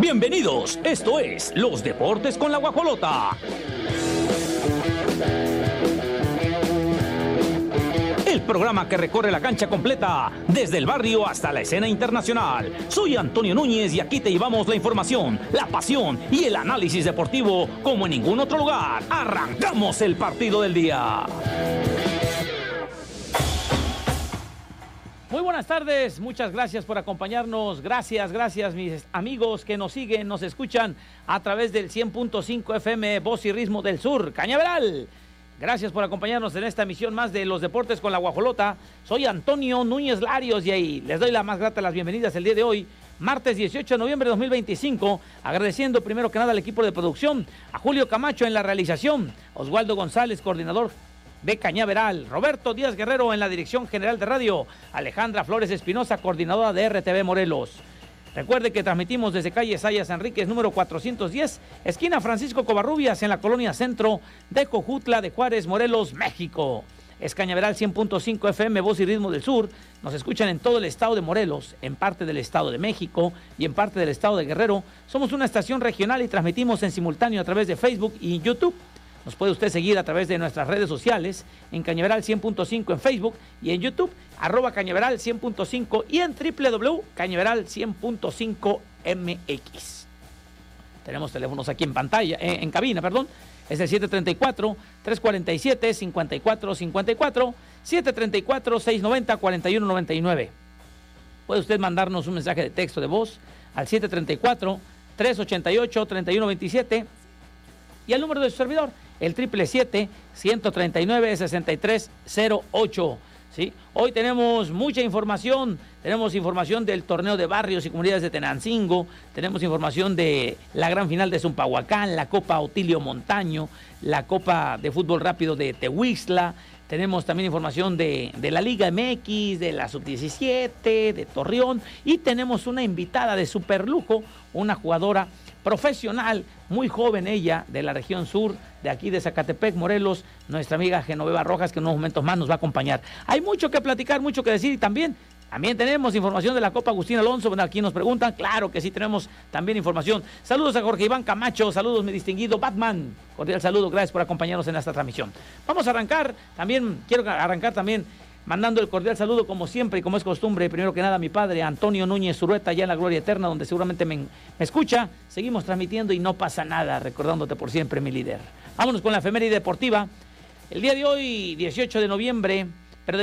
Bienvenidos, esto es Los Deportes con la Guajolota. El programa que recorre la cancha completa, desde el barrio hasta la escena internacional. Soy Antonio Núñez y aquí te llevamos la información, la pasión y el análisis deportivo como en ningún otro lugar. ¡Arrancamos el partido del día! Muy buenas tardes, muchas gracias por acompañarnos, gracias mis amigos que nos siguen, nos escuchan a través del 100.5 FM Voz y Ritmo del Sur, Cañaveral. Gracias por acompañarnos en esta emisión más de Los Deportes con la Guajolota. Soy Antonio Núñez Larios y ahí les doy la más grata las bienvenidas el día de hoy, martes 18 de noviembre de 2025, agradeciendo primero que nada al equipo de producción, a Julio Camacho en la realización, Oswaldo González, coordinador de Cañaveral, Roberto Díaz Guerrero en la dirección general de radio, Alejandra Flores Espinosa, coordinadora de RTV Morelos. Recuerde que transmitimos desde calle Sayas Enríquez, número 410, esquina Francisco Covarrubias, en la colonia Centro de Jojutla de Juárez, Morelos, México. Es Cañaveral 100.5 FM, Voz y Ritmo del Sur. Nos escuchan en todo el estado de Morelos, en parte del estado de México y en parte del estado de Guerrero. Somos una estación regional y transmitimos en simultáneo a través de Facebook y YouTube. Nos puede usted seguir a través de nuestras redes sociales, en Cañaveral 100.5 en Facebook y en YouTube, @Cañaveral 100.5 y en www.cañaveral 100.5 MX. Tenemos teléfonos aquí en pantalla, en cabina, perdón. Es el 734-347-5454, 734-690-4199. Puede usted mandarnos un mensaje de texto de voz al 734-388-3127 y al número de su servidor, el 777-139-6308. ¿Sí? Hoy tenemos mucha información, tenemos información del torneo de barrios y comunidades de Tenancingo, tenemos información de la gran final de Zumpahuacán, la Copa Otilio Montaño, la Copa de Fútbol Rápido de Tehuixtla, tenemos también información de la Liga MX, de la Sub-17, de Torreón, y tenemos una invitada de superlujo, una jugadora profesional, muy joven ella, de la región sur, de aquí de Zacatepec, Morelos, nuestra amiga Genoveva Rojas, que en unos momentos más nos va a acompañar. Hay mucho que platicar, mucho que decir, y también tenemos información de la Copa Agustín Alonso. Bueno, aquí nos preguntan, claro que sí, tenemos también información. Saludos a Jorge Iván Camacho, saludos mi distinguido Batman, cordial saludo, gracias por acompañarnos en esta transmisión. Vamos a arrancar, quiero arrancar mandando el cordial saludo, como siempre y como es costumbre, primero que nada a mi padre, Antonio Núñez Zurrueta, allá en la Gloria Eterna, donde seguramente me escucha. Seguimos transmitiendo y no pasa nada, recordándote por siempre, mi líder. Vámonos con la efeméride deportiva. El día de hoy, 18 de noviembre, pero de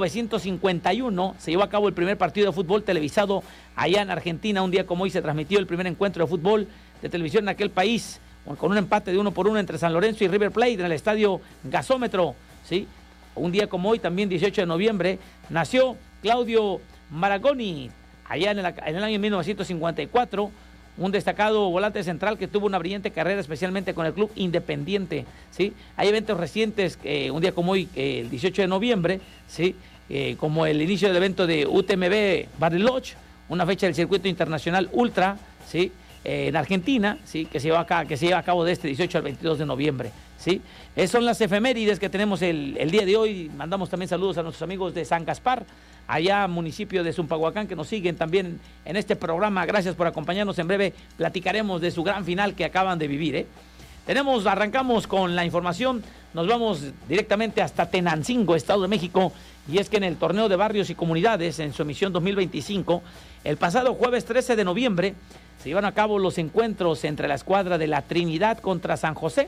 1951, se llevó a cabo el primer partido de fútbol televisado allá en Argentina. Un día como hoy se transmitió el primer encuentro de fútbol de televisión en aquel país, con un empate de 1-1 entre San Lorenzo y River Plate en el estadio Gasómetro, ¿sí? Un día como hoy, también 18 de noviembre, nació Claudio Maragoni, allá en el año 1954, un destacado volante central que tuvo una brillante carrera, especialmente con el club Independiente, ¿sí? Hay eventos recientes, un día como hoy, el 18 de noviembre, ¿sí? Como el inicio del evento de UTMB Bariloche, una fecha del circuito internacional Ultra, ¿sí? En Argentina, ¿sí? que se lleva a cabo de este 18 al 22 de noviembre. ¿Sí? Esas son las efemérides que tenemos el día de hoy. Mandamos también saludos a nuestros amigos de San Gaspar, allá municipio de Zumpahuacán, que nos siguen también en este programa. Gracias por acompañarnos. En breve platicaremos de su gran final que acaban de vivir, arrancamos con la información. Nos vamos directamente hasta Tenancingo, Estado de México, y es que en el torneo de barrios y comunidades, en su emisión 2025, el pasado jueves 13 de noviembre, se llevaron a cabo los encuentros entre la escuadra de la Trinidad contra San José.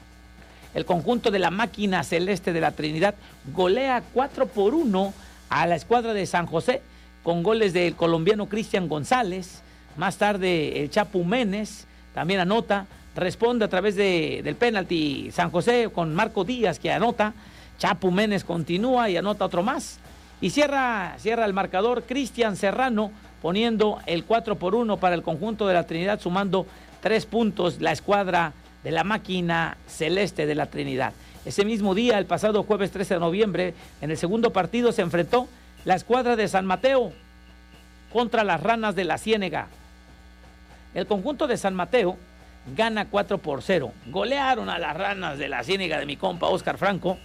El conjunto de la máquina celeste de la Trinidad golea 4-1 a la escuadra de San José, con goles del colombiano Cristian González. Más tarde el Chapu Menes también anota, responde a través del penalti San José con Marco Díaz, que anota. Chapu Menes continúa y anota otro más. Y cierra el marcador Cristian Serrano, poniendo el 4-1 para el conjunto de la Trinidad, sumando 3 puntos la escuadra de la máquina celeste de la Trinidad. Ese mismo día, el pasado jueves 13 de noviembre, en el segundo partido se enfrentó la escuadra de San Mateo contra las Ranas de la Ciénega. El conjunto de San Mateo gana 4-0. Golearon a las Ranas de la Ciénega de mi compa Oscar Franco.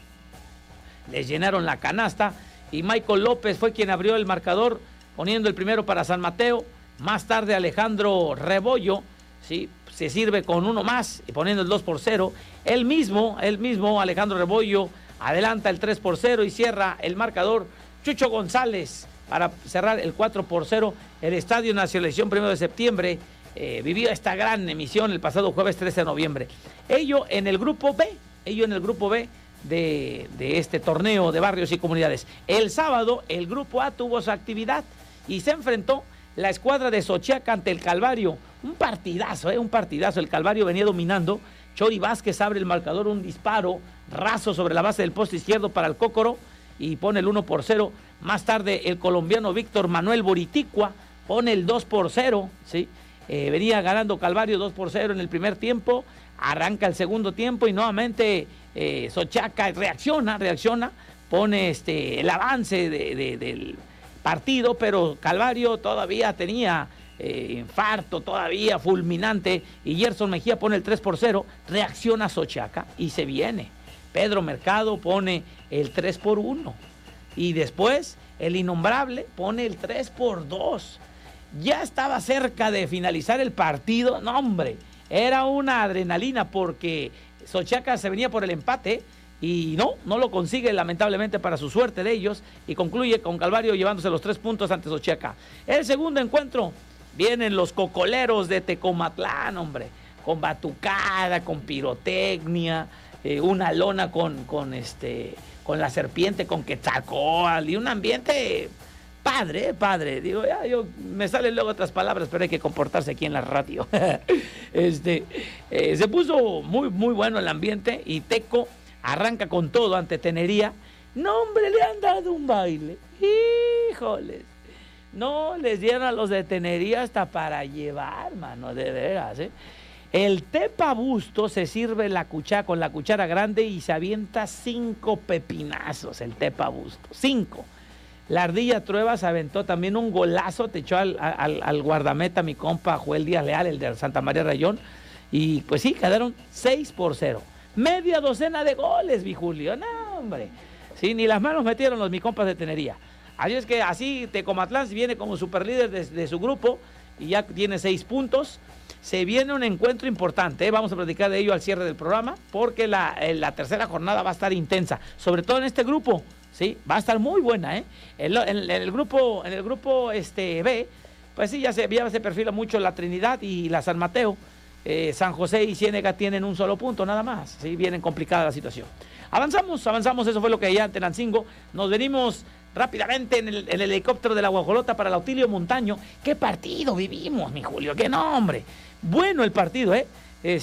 Les llenaron la canasta y Michael López fue quien abrió el marcador, poniendo el primero para San Mateo. Más tarde Alejandro Rebollo ¿sí? Se sirve con uno más y poniendo el 2-0. Él mismo, Alejandro Rebollo, adelanta el 3-0 y cierra el marcador Chucho González para cerrar el 4-0. El Estadio Nacional 1 de septiembre vivió esta gran emisión el pasado jueves 13 de noviembre. Ello en el grupo B de este torneo de barrios y comunidades. El sábado el grupo A tuvo su actividad y se enfrentó la escuadra de Xochiaca ante el Calvario. Un partidazo. El Calvario venía dominando. Chori Vázquez abre el marcador, un disparo raso sobre la base del poste izquierdo para el Cócoro y pone el 1-0. Más tarde el colombiano Víctor Manuel Boriticua pone el 2-0, ¿sí? Venía ganando Calvario 2-0 en el primer tiempo, arranca el segundo tiempo y nuevamente Xochiaca reacciona, pone el avance del partido, pero Calvario todavía tenía infarto, todavía fulminante, y Gerson Mejía pone el 3-0, reacciona Xochiaca y se viene. Pedro Mercado pone el 3-1 y después el innombrable pone el 3-2. Ya estaba cerca de finalizar el partido. No, hombre, era una adrenalina porque Xochiaca se venía por el empate y no lo consigue, lamentablemente para su suerte de ellos, y concluye con Calvario llevándose los 3 puntos ante Xochiaca. El segundo encuentro, vienen los cocoleros de Tecomatlán, hombre, con batucada, con pirotecnia, una lona con la serpiente, con Quetzalcóatl, y un ambiente padre. Digo, ya, me salen luego otras palabras, pero hay que comportarse aquí en la radio. Se puso muy bueno el ambiente y Teco arranca con todo ante Tenería. No, hombre, le han dado un baile. Híjoles. No les dieron a los de Tenería hasta para llevar, mano, de veras, ¿eh? El Tepa Busto se sirve con la cuchara grande y se avienta 5 pepinazos, el Tepa Busto, 5. La Ardilla Trueba se aventó también un golazo, te echó al guardameta, mi compa Joel Díaz Leal, el de Santa María Rayón, y pues sí, quedaron 6-0. Media docena de goles, mi Julio, no, hombre. Sí, ni las manos metieron mi compas de Tenería. Así es que así Tecomatlán viene como superlíder de su grupo y ya tiene 6 puntos. Se viene un encuentro importante, ¿eh? Vamos a platicar de ello al cierre del programa, porque la tercera jornada va a estar intensa, sobre todo en este grupo, ¿sí? Va a estar muy buena, ¿eh? En el grupo B, pues sí, ya se perfila mucho la Trinidad y la San Mateo. San José y Ciénega tienen un solo punto, nada más, ¿sí? Viene complicada la situación. Avanzamos, eso fue lo que hay en Tenancingo. Nos venimos rápidamente en el helicóptero de la Guajolota para el Autilio Montaño. ¿Qué partido vivimos, mi Julio? ¡Qué nombre! Bueno el partido, ¿eh?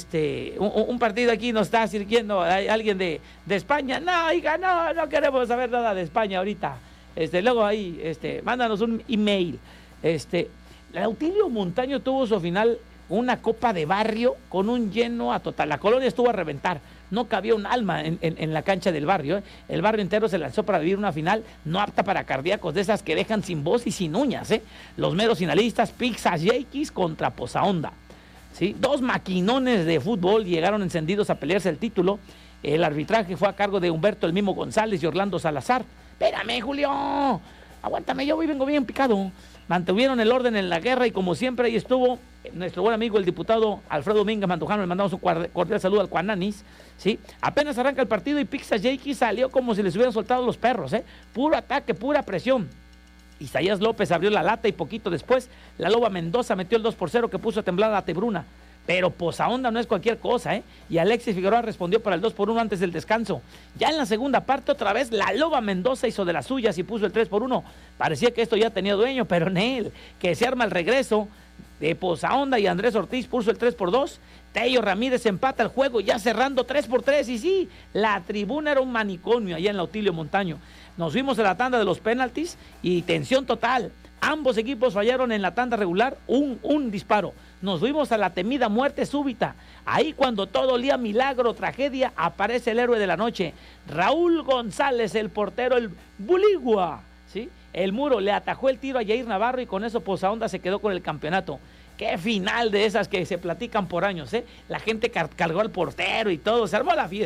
Un partido aquí nos está sirviendo alguien de España. No, hija, no queremos saber nada de España ahorita. Luego ahí, mándanos un email. El Autilio Montaño tuvo su final una copa de barrio con un lleno a total. La colonia estuvo a reventar. No cabía un alma en la cancha del barrio, ¿eh? El barrio entero se lanzó para vivir una final no apta para cardíacos, de esas que dejan sin voz y sin uñas, ¿eh? Los meros finalistas, Pixas Yaquis contra Posaonda, ¿sí? 2 maquinones de fútbol llegaron encendidos a pelearse el título. El arbitraje fue a cargo de Humberto el Mimo González y Orlando Salazar. Espérame, Julio, aguántame, yo hoy vengo bien picado. Mantuvieron el orden en la guerra y como siempre ahí estuvo nuestro buen amigo el diputado Alfredo Domínguez Mandujano. Le mandamos un cordial saludo al Cuananis, ¿sí? Apenas arranca el partido y Pixas Yaquis salió como si les hubieran soltado los perros, ¿eh? Puro ataque, pura presión. Isaías López abrió la lata y poquito después la Loba Mendoza metió el 2-0 que puso a temblar a Tebruna. Pero Posaonda no es cualquier cosa, ¿eh? Y Alexis Figueroa respondió para el 2-1 antes del descanso. Ya en la segunda parte, otra vez, la Loba Mendoza hizo de las suyas y puso el 3-1. Parecía que esto ya tenía dueño, pero en él, que se arma el regreso de Posaonda y Andrés Ortiz puso el 3-2. Tello Ramírez empata el juego, ya cerrando 3-3. Y sí, la tribuna era un manicomio allá en la Autilio Montaño. Nos fuimos a la tanda de los penaltis y tensión total. Ambos equipos fallaron en la tanda regular un disparo. Nos fuimos a la temida muerte súbita. Ahí cuando todo olía milagro, tragedia, aparece el héroe de la noche. Raúl González, el portero, el Buligua, ¿sí? El Muro le atajó el tiro a Jair Navarro y con eso Posaonda se quedó con el campeonato. Qué final de esas que se platican por años, ¿eh? La gente cargó al portero y todo. Se armó la fiesta, ¿eh?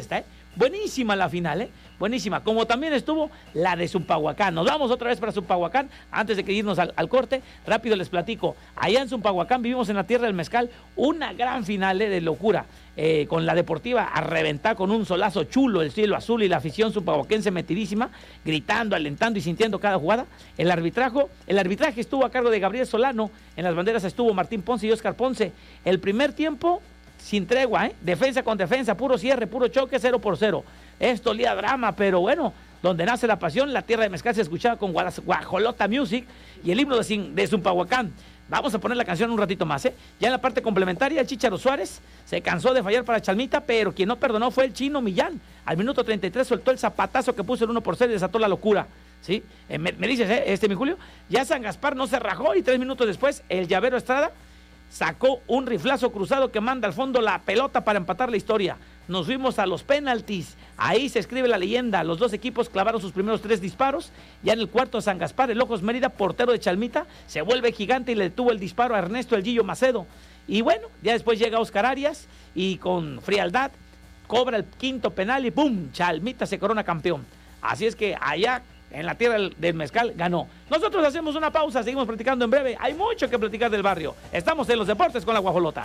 buenísima la final, buenísima, como también estuvo la de Zumpahuacán. Nos vamos otra vez para Zumpahuacán, antes de que irnos al corte, rápido les platico. Allá en Zumpahuacán vivimos en la tierra del mezcal una gran final de locura, con la Deportiva a reventar con un solazo chulo, el cielo azul y la afición zumpahuaquense metidísima, gritando, alentando y sintiendo cada jugada. El arbitraje estuvo a cargo de Gabriel Solano, en las banderas estuvo Martín Ponce y Óscar Ponce. El primer tiempo sin tregua, defensa con defensa, puro cierre, puro choque, 0-0. Esto olía a drama, pero bueno, donde nace la pasión, la tierra de mezcal se escuchaba con Guajolota Music y el himno de Zumpahuacán. Vamos a poner la canción un ratito más, Ya en la parte complementaria, el Chícharo Suárez se cansó de fallar para Chalmita, pero quien no perdonó fue el Chino Millán. Al minuto 33 soltó el zapatazo que puso el 1-0 y desató la locura, ¿sí? Me dices, mi Julio, ya San Gaspar no se rajó y 3 minutos después, el Llavero Estrada sacó un riflazo cruzado que manda al fondo la pelota para empatar la historia. Nos fuimos a los penaltis. Ahí se escribe la leyenda. Los dos equipos clavaron sus primeros 3 disparos. Ya en el cuarto, San Gaspar, el Ojos Mérida, portero de Chalmita, se vuelve gigante y le detuvo el disparo a Ernesto El Gillo Macedo. Y bueno, ya después llega Oscar Arias y con frialdad cobra el quinto penal y ¡pum! Chalmita se corona campeón. Así es que allá en la tierra del mezcal ganó. Nosotros hacemos una pausa, seguimos platicando en breve. Hay mucho que platicar del barrio. Estamos en los deportes con la Guajolota.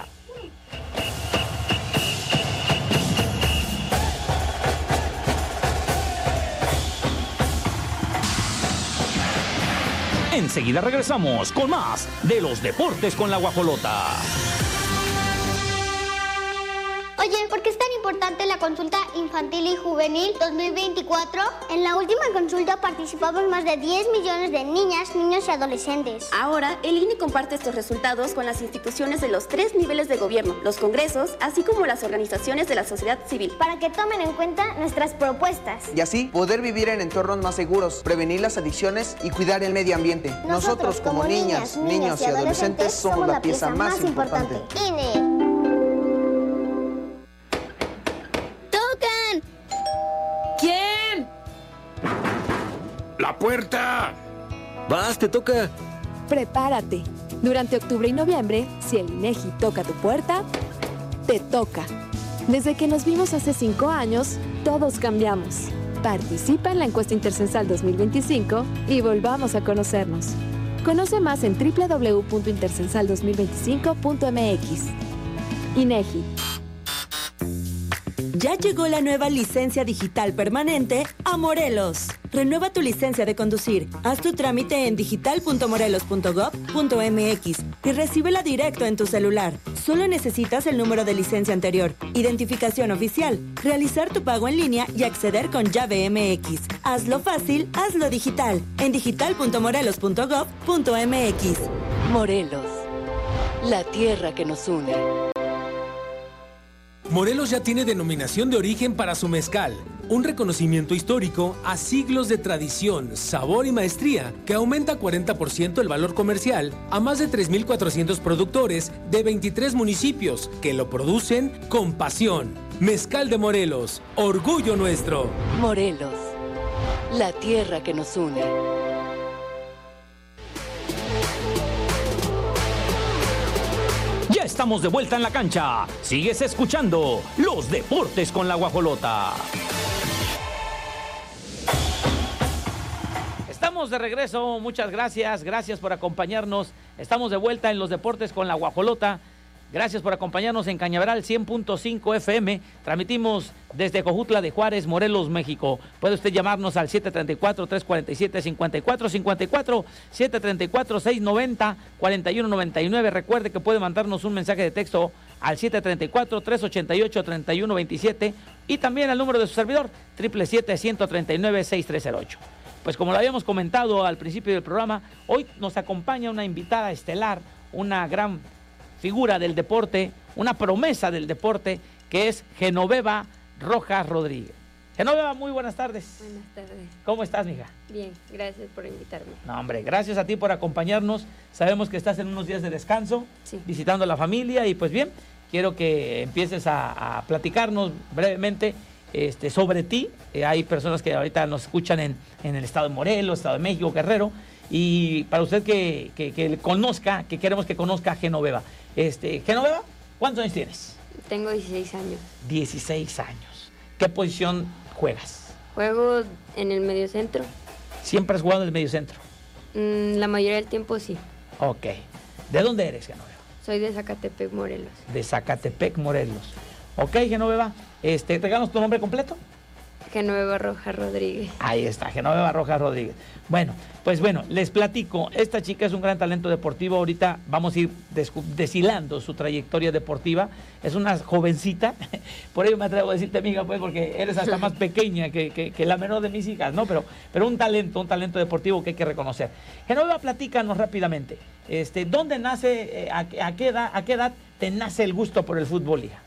Enseguida regresamos con más de los deportes con la Guajolota. Oye, ¿por qué es tan importante la consulta infantil y juvenil 2024? En la última consulta participamos más de 10 millones de niñas, niños y adolescentes. Ahora, el INE comparte estos resultados con las instituciones de los 3 niveles de gobierno, los congresos, así como las organizaciones de la sociedad civil, para que tomen en cuenta nuestras propuestas. Y así poder vivir en entornos más seguros, prevenir las adicciones y cuidar el medio ambiente. Nosotros como niñas, niños y adolescentes somos la pieza más importante. INE. ¿Quién? ¡La puerta! ¡Vas, te toca! Prepárate. Durante octubre y noviembre, si el INEGI toca tu puerta, te toca. Desde que nos vimos hace 5 años, todos cambiamos. Participa en la encuesta Intercensal 2025 y volvamos a conocernos. Conoce más en www.intercensal2025.mx. INEGI. Ya llegó la nueva licencia digital permanente a Morelos. Renueva tu licencia de conducir. Haz tu trámite en digital.morelos.gov.mx y recíbela directo en tu celular. Solo necesitas el número de licencia anterior, identificación oficial, realizar tu pago en línea y acceder con llave MX. Hazlo fácil, hazlo digital. En digital.morelos.gov.mx. Morelos, la tierra que nos une. Morelos ya tiene denominación de origen para su mezcal, un reconocimiento histórico a siglos de tradición, sabor y maestría que aumenta 40% el valor comercial a más de 3,400 productores de 23 municipios que lo producen con pasión. Mezcal de Morelos, orgullo nuestro. Morelos, la tierra que nos une. Ya estamos de vuelta en la cancha. Sigues escuchando los deportes con la Guajolota. Estamos de regreso, muchas gracias por acompañarnos. Estamos de vuelta en los deportes con la Guajolota. Gracias por acompañarnos en Cañaveral 100.5 FM. Transmitimos desde Jojutla de Juárez, Morelos, México. Puede usted llamarnos al 734-347-5454, 734-690-4199. Recuerde que puede mandarnos un mensaje de texto al 734-388-3127 y también al número de su servidor, 777-139-6308. Pues como lo habíamos comentado al principio del programa, hoy nos acompaña una invitada estelar, una gran figura del deporte, una promesa del deporte, que es Genoveva Rojas Rodríguez. Genoveva, muy buenas tardes. Buenas tardes. ¿Cómo estás, mija? Bien, gracias por invitarme. No, hombre, gracias a ti por acompañarnos. Sabemos que estás en unos días de descanso, sí, visitando a la familia, y pues bien, quiero que empieces a platicarnos brevemente sobre ti. Hay personas que ahorita nos escuchan en el estado de Morelos, estado de México, Guerrero, y para usted que conozca, que queremos que conozca a Genoveva. Genoveva, ¿cuántos años tienes? Tengo 16 años. 16 años. ¿Qué posición juegas? Juego en el mediocentro. ¿Siempre has jugado en el mediocentro? La mayoría del tiempo sí. Ok. ¿De dónde eres, Genoveva? Soy de Zacatepec, Morelos. De Zacatepec, Morelos. Ok, Genoveva. ¿Regalas tu nombre completo? Genoveva Rojas Rodríguez. Ahí está, Genoveva Rojas Rodríguez. Bueno, pues bueno, les platico. Esta chica es un gran talento deportivo. Ahorita vamos a ir deshilando su trayectoria deportiva. Es una jovencita. Por ello me atrevo a decirte, amiga, pues, porque eres hasta más pequeña que la menor de mis hijas, ¿no? Pero un talento deportivo que hay que reconocer. Genoveva, platícanos rápidamente. ¿Dónde nace, a qué edad te nace el gusto por el fútbol, hija?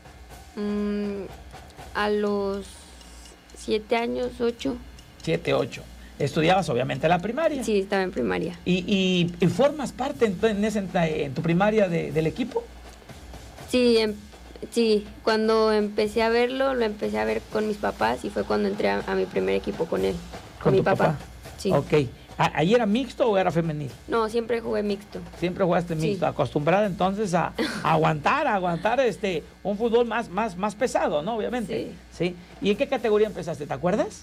A los 7 años, 8. 7, 8. ¿Estudiabas obviamente la primaria? Sí, estaba en primaria. ¿Y formas parte en tu primaria del equipo? Sí, sí. Cuando empecé a verlo, lo empecé a ver con mis papás y fue cuando entré a mi primer equipo con él, con mi papá. Sí. Ok. ¿Ahí era mixto o era femenil? No, siempre jugué mixto. Siempre jugaste mixto, sí. Acostumbrada entonces a aguantar un fútbol más pesado, ¿no? Obviamente. Sí. ¿Y en qué categoría empezaste? ¿Te acuerdas?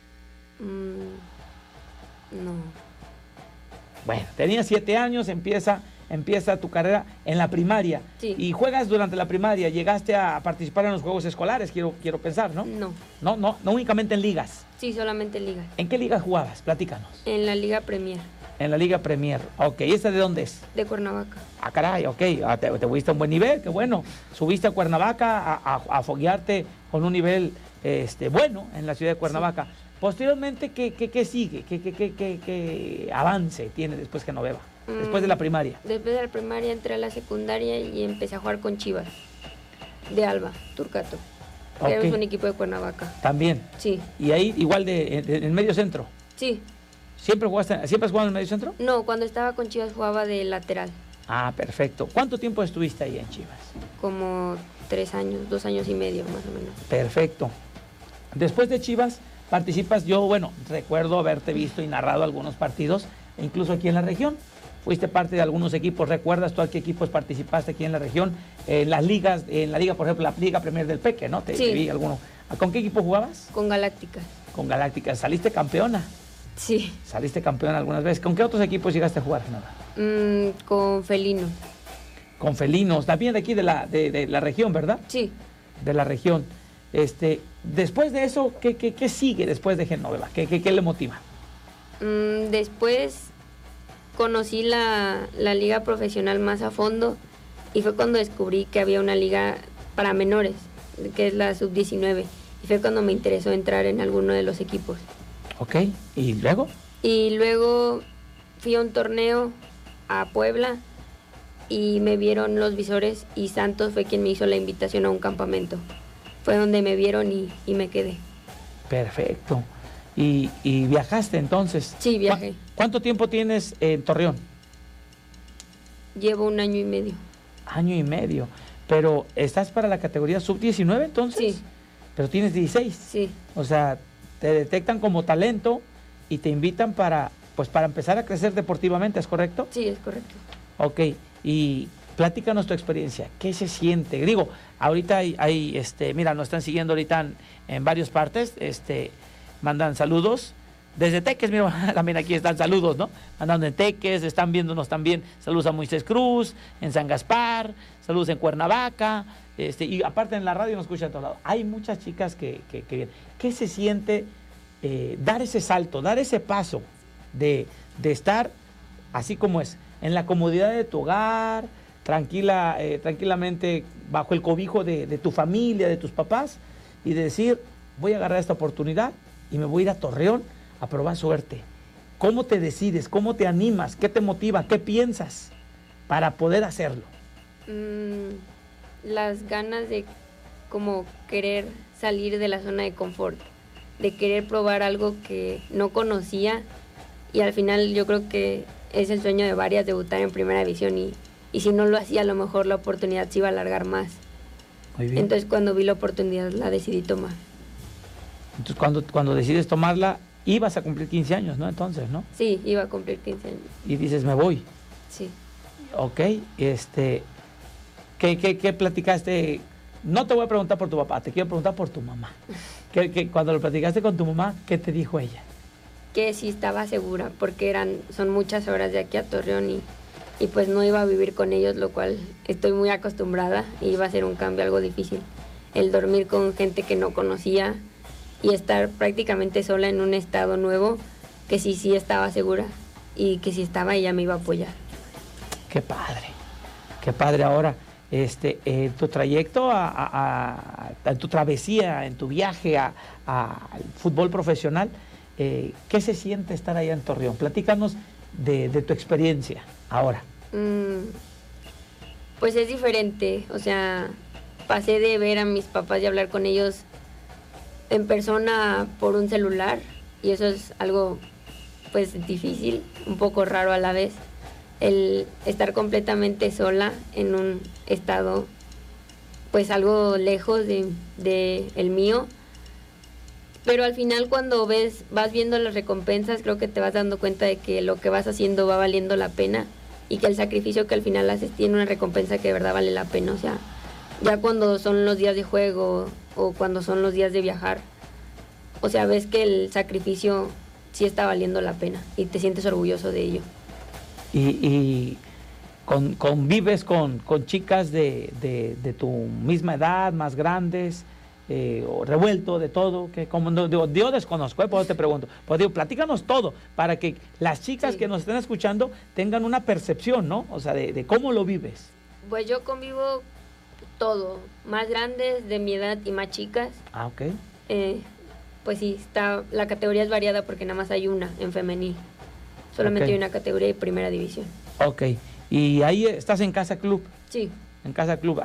No. Bueno, tenías 7 años, empieza tu carrera en la primaria. Sí. Y juegas durante la primaria, llegaste a participar en los juegos escolares, quiero pensar, ¿no? No. No únicamente en ligas. Sí, solamente en ligas. ¿En qué liga jugabas? Platícanos. En la Liga Premier. En la Liga Premier. Ok, ¿esta de dónde es? De Cuernavaca. Ah, caray, ok. Te fuiste a un buen nivel, qué bueno. Subiste a Cuernavaca a foguearte con un nivel bueno en la ciudad de Cuernavaca. Sí. Posteriormente, ¿qué sigue? ¿Qué avance tiene después Genoveva? Después de la primaria. Después de la primaria entré a la secundaria y empecé a jugar con Chivas. De Alba, Turcato. Okay. Éramos un equipo de Cuernavaca. ¿También? Sí. ¿Y ahí igual en medio centro? Sí. ¿Siempre has jugado en el medio centro? No, cuando estaba con Chivas jugaba de lateral. Ah, perfecto. ¿Cuánto tiempo estuviste ahí en Chivas? Como 3 años, 2 años y medio más o menos. Perfecto. Después de Chivas participas, recuerdo haberte visto y narrado algunos partidos, incluso aquí en la región. Fuiste parte de algunos equipos. ¿Recuerdas tú a qué equipos participaste aquí en la región? Las ligas, en la liga, por ejemplo, la Liga Premier del Peque, ¿no? Te vi alguno. ¿Con qué equipo jugabas? Con Galácticas. Con Galácticas. ¿Saliste campeona? Sí. ¿Saliste campeona algunas veces? ¿Con qué otros equipos llegaste a jugar, Genova? Con Felinos. Con Felinos. También de aquí de la región, ¿verdad? Sí. De la región. Después de eso, ¿qué sigue después de Genoveva? ¿Qué le motiva? Después conocí la liga profesional más a fondo y fue cuando descubrí que había una liga para menores, que es la sub-19, y fue cuando me interesó entrar en alguno de los equipos. Ok, ¿y luego? Y luego fui a un torneo a Puebla y me vieron los visores y Santos fue quien me hizo la invitación a un campamento. Fue donde me vieron y me quedé. Perfecto. ¿Y viajaste entonces? Sí, viajé. ¿Cuánto tiempo tienes en Torreón? Llevo 1 año y medio. Año y medio. Pero ¿estás para la categoría sub-19 entonces? Sí. Pero tienes 16. Sí. O sea, te detectan como talento y te invitan para empezar a crecer deportivamente, ¿es correcto? Sí, es correcto. Ok. Y platícanos tu experiencia. ¿Qué se siente? Digo, ahorita hay mira, nos están siguiendo ahorita en varias partes, mandan saludos. Desde Teques, mira, también aquí están saludos, ¿no? Andando en Teques, están viéndonos también. Saludos a Moisés Cruz, en San Gaspar, saludos en Cuernavaca, y aparte en la radio nos escuchan a todos lados. Hay muchas chicas que vienen. ¿Qué se siente dar ese salto, dar ese paso de estar así como es, en la comodidad de tu hogar, tranquilamente bajo el cobijo de tu familia, de tus papás, y de decir, voy a agarrar esta oportunidad y me voy a ir a Torreón a probar suerte? ¿Cómo te decides? ¿Cómo te animas? ¿Qué te motiva? ¿Qué piensas para poder hacerlo? Las ganas de como querer salir de la zona de confort, de querer probar algo que no conocía, y al final yo creo que es el sueño de varias debutar en primera división, y si no lo hacía, a lo mejor la oportunidad se iba a alargar más. Muy bien. Entonces cuando vi la oportunidad la decidí tomar. Entonces cuando decides tomarla, ibas a cumplir 15 años, ¿no? Entonces, ¿no? Sí, iba a cumplir 15 años. Y dices, me voy. Sí. Ok, ¿qué platicaste? No te voy a preguntar por tu papá, te quiero preguntar por tu mamá. que cuando lo platicaste con tu mamá, ¿qué te dijo ella? Que sí estaba segura, porque son muchas horas de aquí a Torreón y pues no iba a vivir con ellos, lo cual estoy muy acostumbrada y iba a ser un cambio algo difícil. El dormir con gente que no conocía y estar prácticamente sola en un estado nuevo, que sí estaba segura y que si estaba ella me iba a apoyar. Qué padre. Ahora, tu trayecto, tu travesía, en tu viaje al fútbol profesional, ¿qué se siente estar allá en Torreón? Platícanos de tu experiencia ahora. Pues es diferente, o sea, pasé de ver a mis papás y hablar con ellos en persona por un celular, y eso es algo pues difícil, un poco raro a la vez, el estar completamente sola en un estado pues algo lejos de el mío. Pero al final cuando vas viendo las recompensas, creo que te vas dando cuenta de que lo que vas haciendo va valiendo la pena y que el sacrificio que al final haces tiene una recompensa que de verdad vale la pena. O sea, ya cuando son los días de juego o cuando son los días de viajar, o sea, ves que el sacrificio sí está valiendo la pena y te sientes orgulloso de ello. Y convives con chicas de tu misma edad, más grandes, o revuelto de todo, que como yo desconozco, por eso te pregunto, pues digo, platícanos todo para que las chicas que nos estén escuchando tengan una percepción, ¿no? O sea, de cómo lo vives. Pues yo convivo todo, más grandes de mi edad y más chicas. Ah, ok. Pues sí, la categoría es variada porque nada más hay una en femenil. Solamente hay una categoría de primera división. Ok. ¿Y ahí estás en Casa Club? Sí. En Casa Club.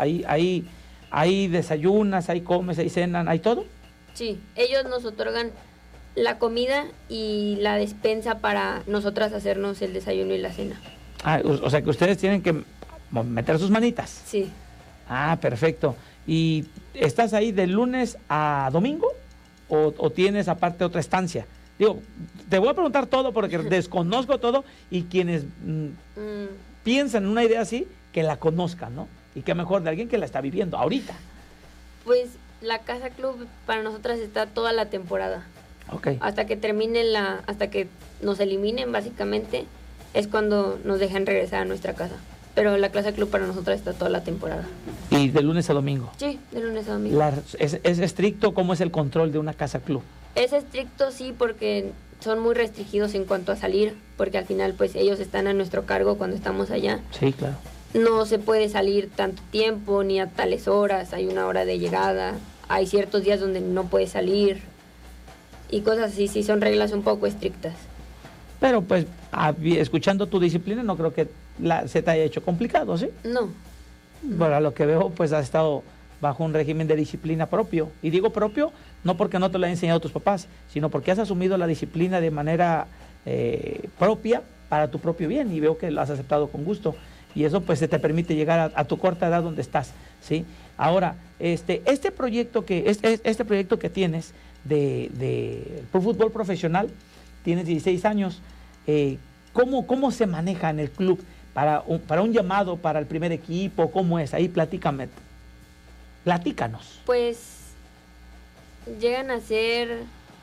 ¿Ahí desayunas, ahí comes, ahí cenan, hay todo? Sí. Ellos nos otorgan la comida y la despensa para nosotras hacernos el desayuno y la cena. Ah, o sea que ustedes tienen que meter sus manitas. Sí. Ah, perfecto. ¿Y estás ahí de lunes a domingo? ¿O tienes aparte otra estancia? Digo, te voy a preguntar todo porque desconozco todo y quienes piensan en una idea así, que la conozcan, ¿no? Y qué mejor de alguien que la está viviendo ahorita. Pues la Casa Club para nosotras está toda la temporada. Okay. Hasta que hasta que nos eliminen básicamente, es cuando nos dejan regresar a nuestra casa. Pero la Casa Club para nosotras está toda la temporada. ¿Y de lunes a domingo? Sí, de lunes a domingo. ¿Es estricto? ¿Cómo es el control de una Casa Club? Es estricto, sí, porque son muy restringidos en cuanto a salir, porque al final pues ellos están a nuestro cargo cuando estamos allá. Sí, claro. No se puede salir tanto tiempo ni a tales horas, hay una hora de llegada, hay ciertos días donde no puedes salir y cosas así, sí, son reglas un poco estrictas. Pero pues escuchando tu disciplina no creo que se te haya hecho complicado, ¿sí? No. Bueno, a lo que veo pues has estado bajo un régimen de disciplina propio. Y digo propio no porque no te lo hayan enseñado tus papás, sino porque has asumido la disciplina de manera propia para tu propio bien y veo que lo has aceptado con gusto. Y eso pues te permite llegar a tu corta edad donde estás, ¿sí? Ahora, este proyecto que tienes de fútbol profesional, tienes 16 años, ¿cómo se maneja en el club para un llamado para el primer equipo? ¿Cómo es? Ahí platícanos. Pues llegan a ser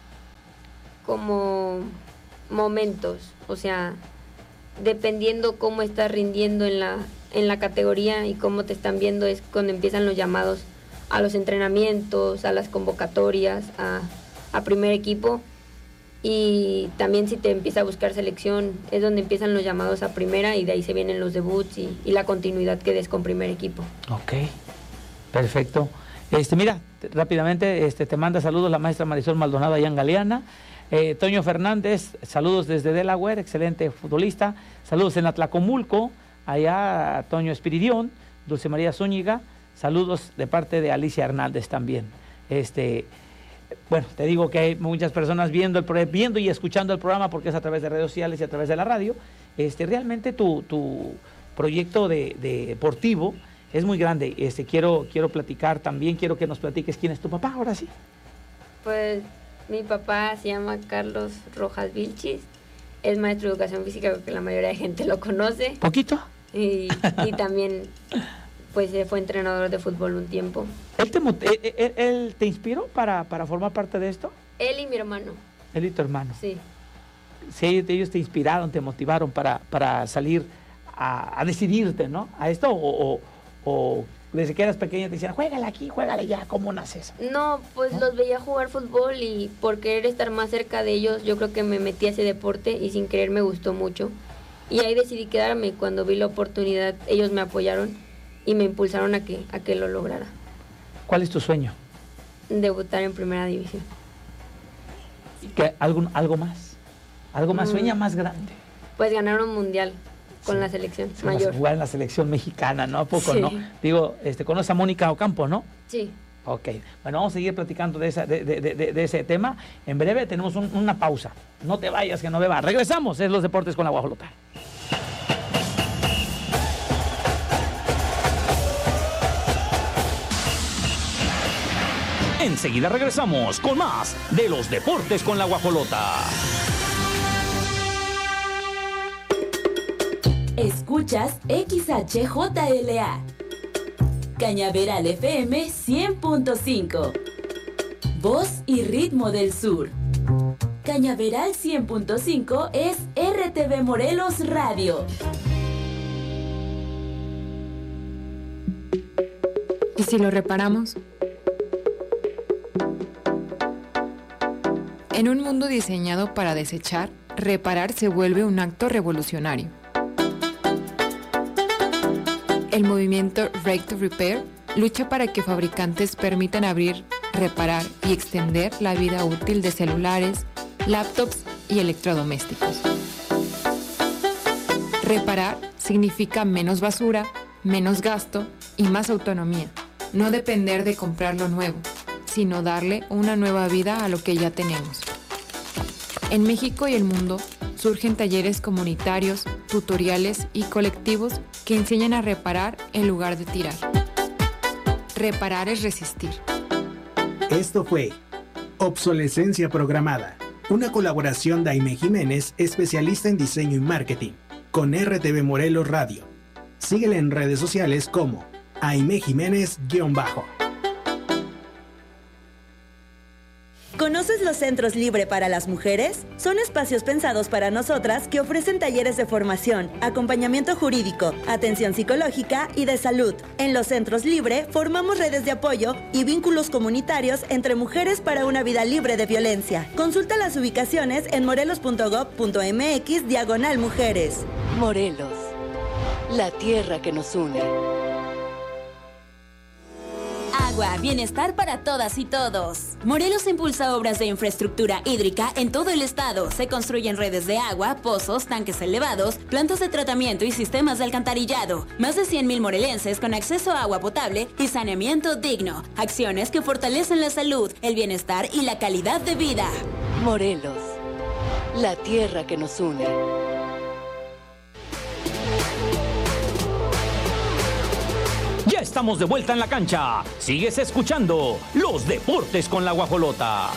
como momentos, o sea, dependiendo cómo estás rindiendo en la categoría y cómo te están viendo es cuando empiezan los llamados a los entrenamientos, a las convocatorias, a primer equipo, y también si te empieza a buscar selección es donde empiezan los llamados a primera y de ahí se vienen los debuts y la continuidad que des con primer equipo. Ok, perfecto. Mira, rápidamente te manda saludos la maestra Marisol Maldonado allá en Galeana. Toño Fernández, saludos desde Delaware, excelente futbolista. Saludos en Atlacomulco, allá Toño Espiridión, Dulce María Zúñiga, saludos de parte de Alicia Hernández también. Bueno, te digo que hay muchas personas viendo y escuchando el programa porque es a través de redes sociales y a través de la radio. Realmente tu proyecto deportivo es muy grande. Quiero platicar también, quiero que nos platiques quién es tu papá, ahora sí. Pues mi papá se llama Carlos Rojas Vilchis, es maestro de educación física, porque la mayoría de gente lo conoce. ¿Poquito? Y también pues fue entrenador de fútbol un tiempo. ¿Él te inspiró para formar parte de esto? Él y mi hermano. Él y tu hermano. Sí. Sí, ellos te inspiraron, te motivaron para salir a decidirte, ¿no? A esto, o desde que eras pequeña te decían, juégale aquí, juégale ya, ¿cómo naces? No, pues los veía jugar fútbol y por querer estar más cerca de ellos, yo creo que me metí a ese deporte y sin querer me gustó mucho. Y ahí decidí quedarme. Cuando vi la oportunidad, ellos me apoyaron y me impulsaron a que lo lograra. ¿Cuál es tu sueño? Debutar en primera división. ¿Algo más? ¿Algo más? ¿Sueña más grande? Pues ganar un mundial con la selección mayor. Jugar en la selección mexicana, ¿no? ¿A poco, sí. no? Digo, ¿conoces a Mónica Ocampo, no? Sí. Ok. Bueno, vamos a seguir platicando de ese tema. En breve tenemos una pausa. No te vayas, que no beba. Regresamos. Es Los Deportes con la Guajolota. Enseguida regresamos con más de Los Deportes con la Guajolota. Escuchas XHJLA, Cañaveral FM 100.5, Voz y Ritmo del Sur. Cañaveral 100.5 es RTV Morelos Radio. ¿Y si lo reparamos? En un mundo diseñado para desechar, reparar se vuelve un acto revolucionario. El movimiento Break to Repair lucha para que fabricantes permitan abrir, reparar y extender la vida útil de celulares, laptops y electrodomésticos. Reparar significa menos basura, menos gasto y más autonomía. No depender de comprar lo nuevo, sino darle una nueva vida a lo que ya tenemos. En México y el mundo surgen talleres comunitarios, tutoriales y colectivos que enseñan a reparar en lugar de tirar. Reparar es resistir. Esto fue Obsolescencia Programada, una colaboración de Aimee Jiménez, especialista en diseño y marketing, con RTV Morelos Radio. Síguela en redes sociales como Aimee Jiménez-. ¿Conoces los Centros Libre para las Mujeres? Son espacios pensados para nosotras que ofrecen talleres de formación, acompañamiento jurídico, atención psicológica y de salud. En los Centros Libre formamos redes de apoyo y vínculos comunitarios entre mujeres para una vida libre de violencia. Consulta las ubicaciones en morelos.gov.mx/mujeres. Morelos, la tierra que nos une. Agua, bienestar para todas y todos. Morelos impulsa obras de infraestructura hídrica en todo el estado. Se construyen redes de agua, pozos, tanques elevados, plantas de tratamiento y sistemas de alcantarillado. Más de 100,000 morelenses con acceso a agua potable y saneamiento digno. Acciones que fortalecen la salud, el bienestar y la calidad de vida. Morelos, la tierra que nos une. Ya estamos de vuelta en la cancha. Sigues escuchando Los Deportes con la Guajolota.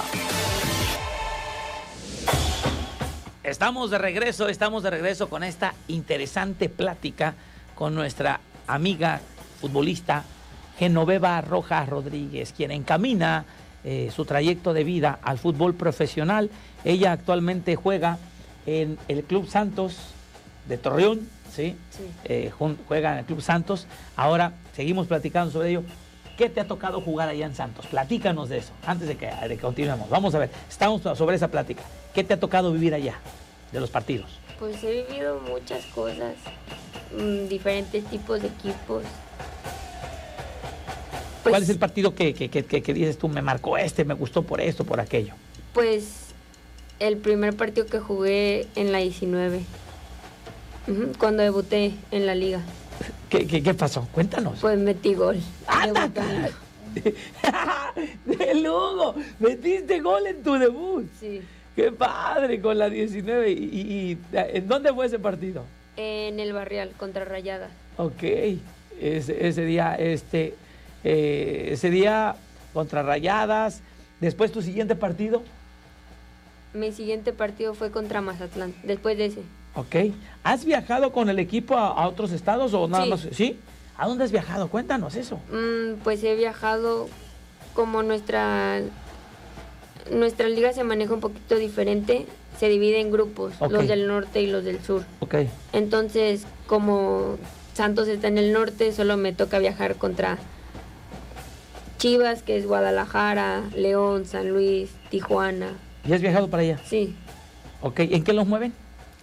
Estamos de regreso con esta interesante plática con nuestra amiga futbolista Genoveva Rojas Rodríguez, quien encamina su trayecto de vida al fútbol profesional. Ella actualmente juega en el Club Santos de Torreón, ¿sí? Juega en el Club Santos. Ahora seguimos platicando sobre ello. ¿Qué te ha tocado jugar allá en Santos? Platícanos de eso, antes de que continuemos. Vamos a ver, estamos sobre esa plática. ¿Qué te ha tocado vivir allá, de los partidos? Pues he vivido muchas cosas, diferentes tipos de equipos. ¿Cuál es el partido que dices tú, me marcó me gustó por esto, por aquello? Pues el primer partido que jugué en la 19, cuando debuté en la liga. ¿Qué pasó? Cuéntanos. Pues metí gol. ¡De lujo! ¿Metiste gol en tu debut? Sí. ¡Qué padre! Con la 19. ¿Y en dónde fue ese partido? En el Barrial, contra Rayadas. Ok. Ese día contra Rayadas. ¿Después tu siguiente partido? Mi siguiente partido fue contra Mazatlán, después de ese. Ok. ¿Has viajado con el equipo a otros estados o nada más? ¿Sí? ¿A dónde has viajado? Cuéntanos eso. Pues he viajado, como nuestra liga se maneja un poquito diferente, se divide en grupos, los del norte y los del sur. Entonces, como Santos está en el norte, solo me toca viajar contra Chivas, que es Guadalajara, León, San Luis, Tijuana. ¿Y has viajado para allá? Sí. ¿En qué los mueven?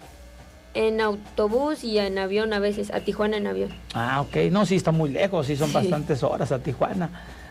En autobús y en avión a veces, a Tijuana en avión. No, sí está muy lejos, sí son bastantes horas a Tijuana.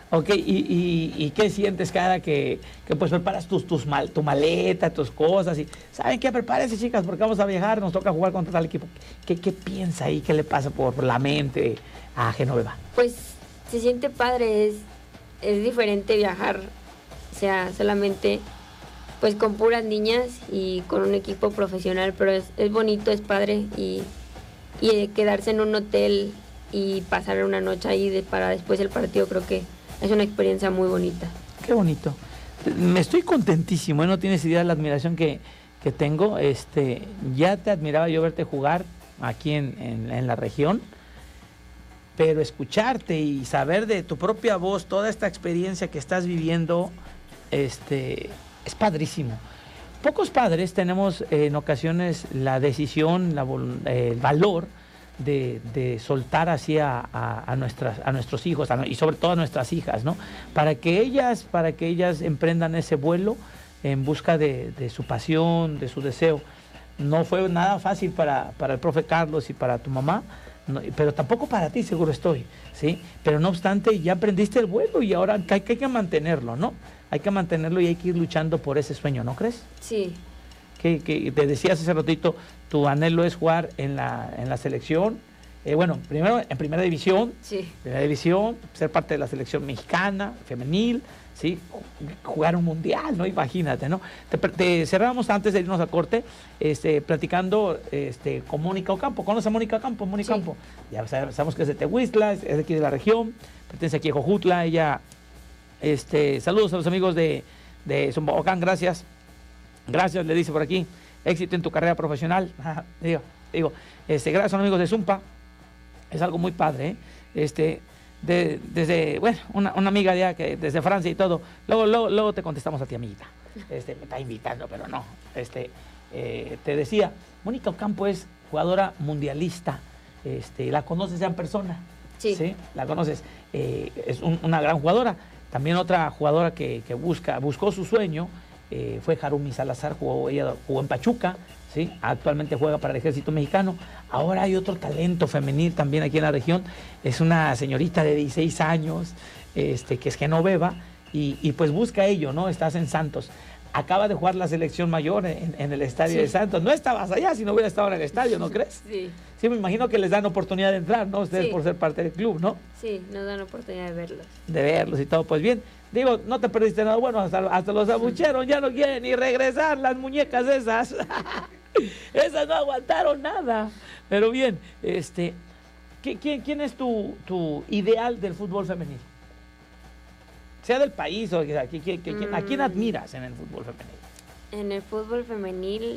¿Y qué sientes cada que pues preparas tu maleta, tus cosas? Y ¿saben qué? Prepárense, chicas, porque vamos a viajar, nos toca jugar contra tal equipo. ¿Qué piensa ahí? ¿Qué le pasa por la mente a Genoveva? Pues se siente padre, es diferente viajar, o sea, solamente pues con puras niñas y con un equipo profesional, pero es bonito, es padre y quedarse en un hotel y pasar una noche ahí para después el partido, creo que es una experiencia muy bonita. Qué bonito. Me estoy contentísimo, no tienes idea de la admiración que tengo. Ya te admiraba yo verte jugar aquí en la región, pero escucharte y saber de tu propia voz toda esta experiencia que estás viviendo, es padrísimo. Pocos padres tenemos en ocasiones la decisión, el valor de soltar así a nuestros hijos y sobre todo a nuestras hijas, ¿no? Para que ellas emprendan ese vuelo en busca de su pasión, de su deseo. No fue nada fácil para el profe Carlos y para tu mamá, pero tampoco para ti, seguro estoy, ¿sí? Pero no obstante, ya aprendiste el vuelo y ahora hay que mantenerlo, ¿no? Hay que mantenerlo y hay que ir luchando por ese sueño, ¿no crees? Sí. Que te decías hace ratito, tu anhelo es jugar en la selección, primero en primera división, ser parte de la selección mexicana, femenil, ¿sí? Jugar un mundial, ¿no? Imagínate, ¿no? Te cerramos antes de irnos a corte, platicando con Mónica Ocampo. ¿Conoces a Mónica Ocampo? Ocampo. Ya sabemos que es de Tehuistla, es de aquí de la región, pertenece aquí a Jojutla. Ella, saludos a los amigos de Zumbahuacán, gracias. Gracias, le dice por aquí. Éxito en tu carrera profesional. Gracias a los amigos de Zumpa. Es algo muy padre, desde una amiga ya que desde Francia y todo. Luego te contestamos a ti, amiguita. Me está invitando, pero no. Te decía, Mónica Ocampo es jugadora mundialista. ¿La conoces ya en persona? Sí. ¿La conoces? Es una gran jugadora. También otra jugadora que buscó su sueño fue Harumi Salazar. Ella jugó en Pachuca, ¿sí? Actualmente juega para el Ejército Mexicano. Ahora hay otro talento femenil también aquí en la región. Es una señorita de 16 años, que es Genoveva, y pues busca ello, ¿no? Estás en Santos. Acaba de jugar la selección mayor en el estadio de Santos. No estabas allá si no hubiera estado en el estadio, ¿no crees? Sí, me imagino que les dan oportunidad de entrar, ¿no? Ustedes por ser parte del club, ¿no? Sí, nos dan oportunidad de verlos. De verlos y todo. Pues bien, digo, no te perdiste nada bueno, hasta los abucheros ya no quieren ni regresar las muñecas esas. Esas no aguantaron nada. Pero bien, ¿quién es tu ideal del fútbol femenil? Sea del país o ¿a quién admiras en el fútbol femenil? En el fútbol femenil,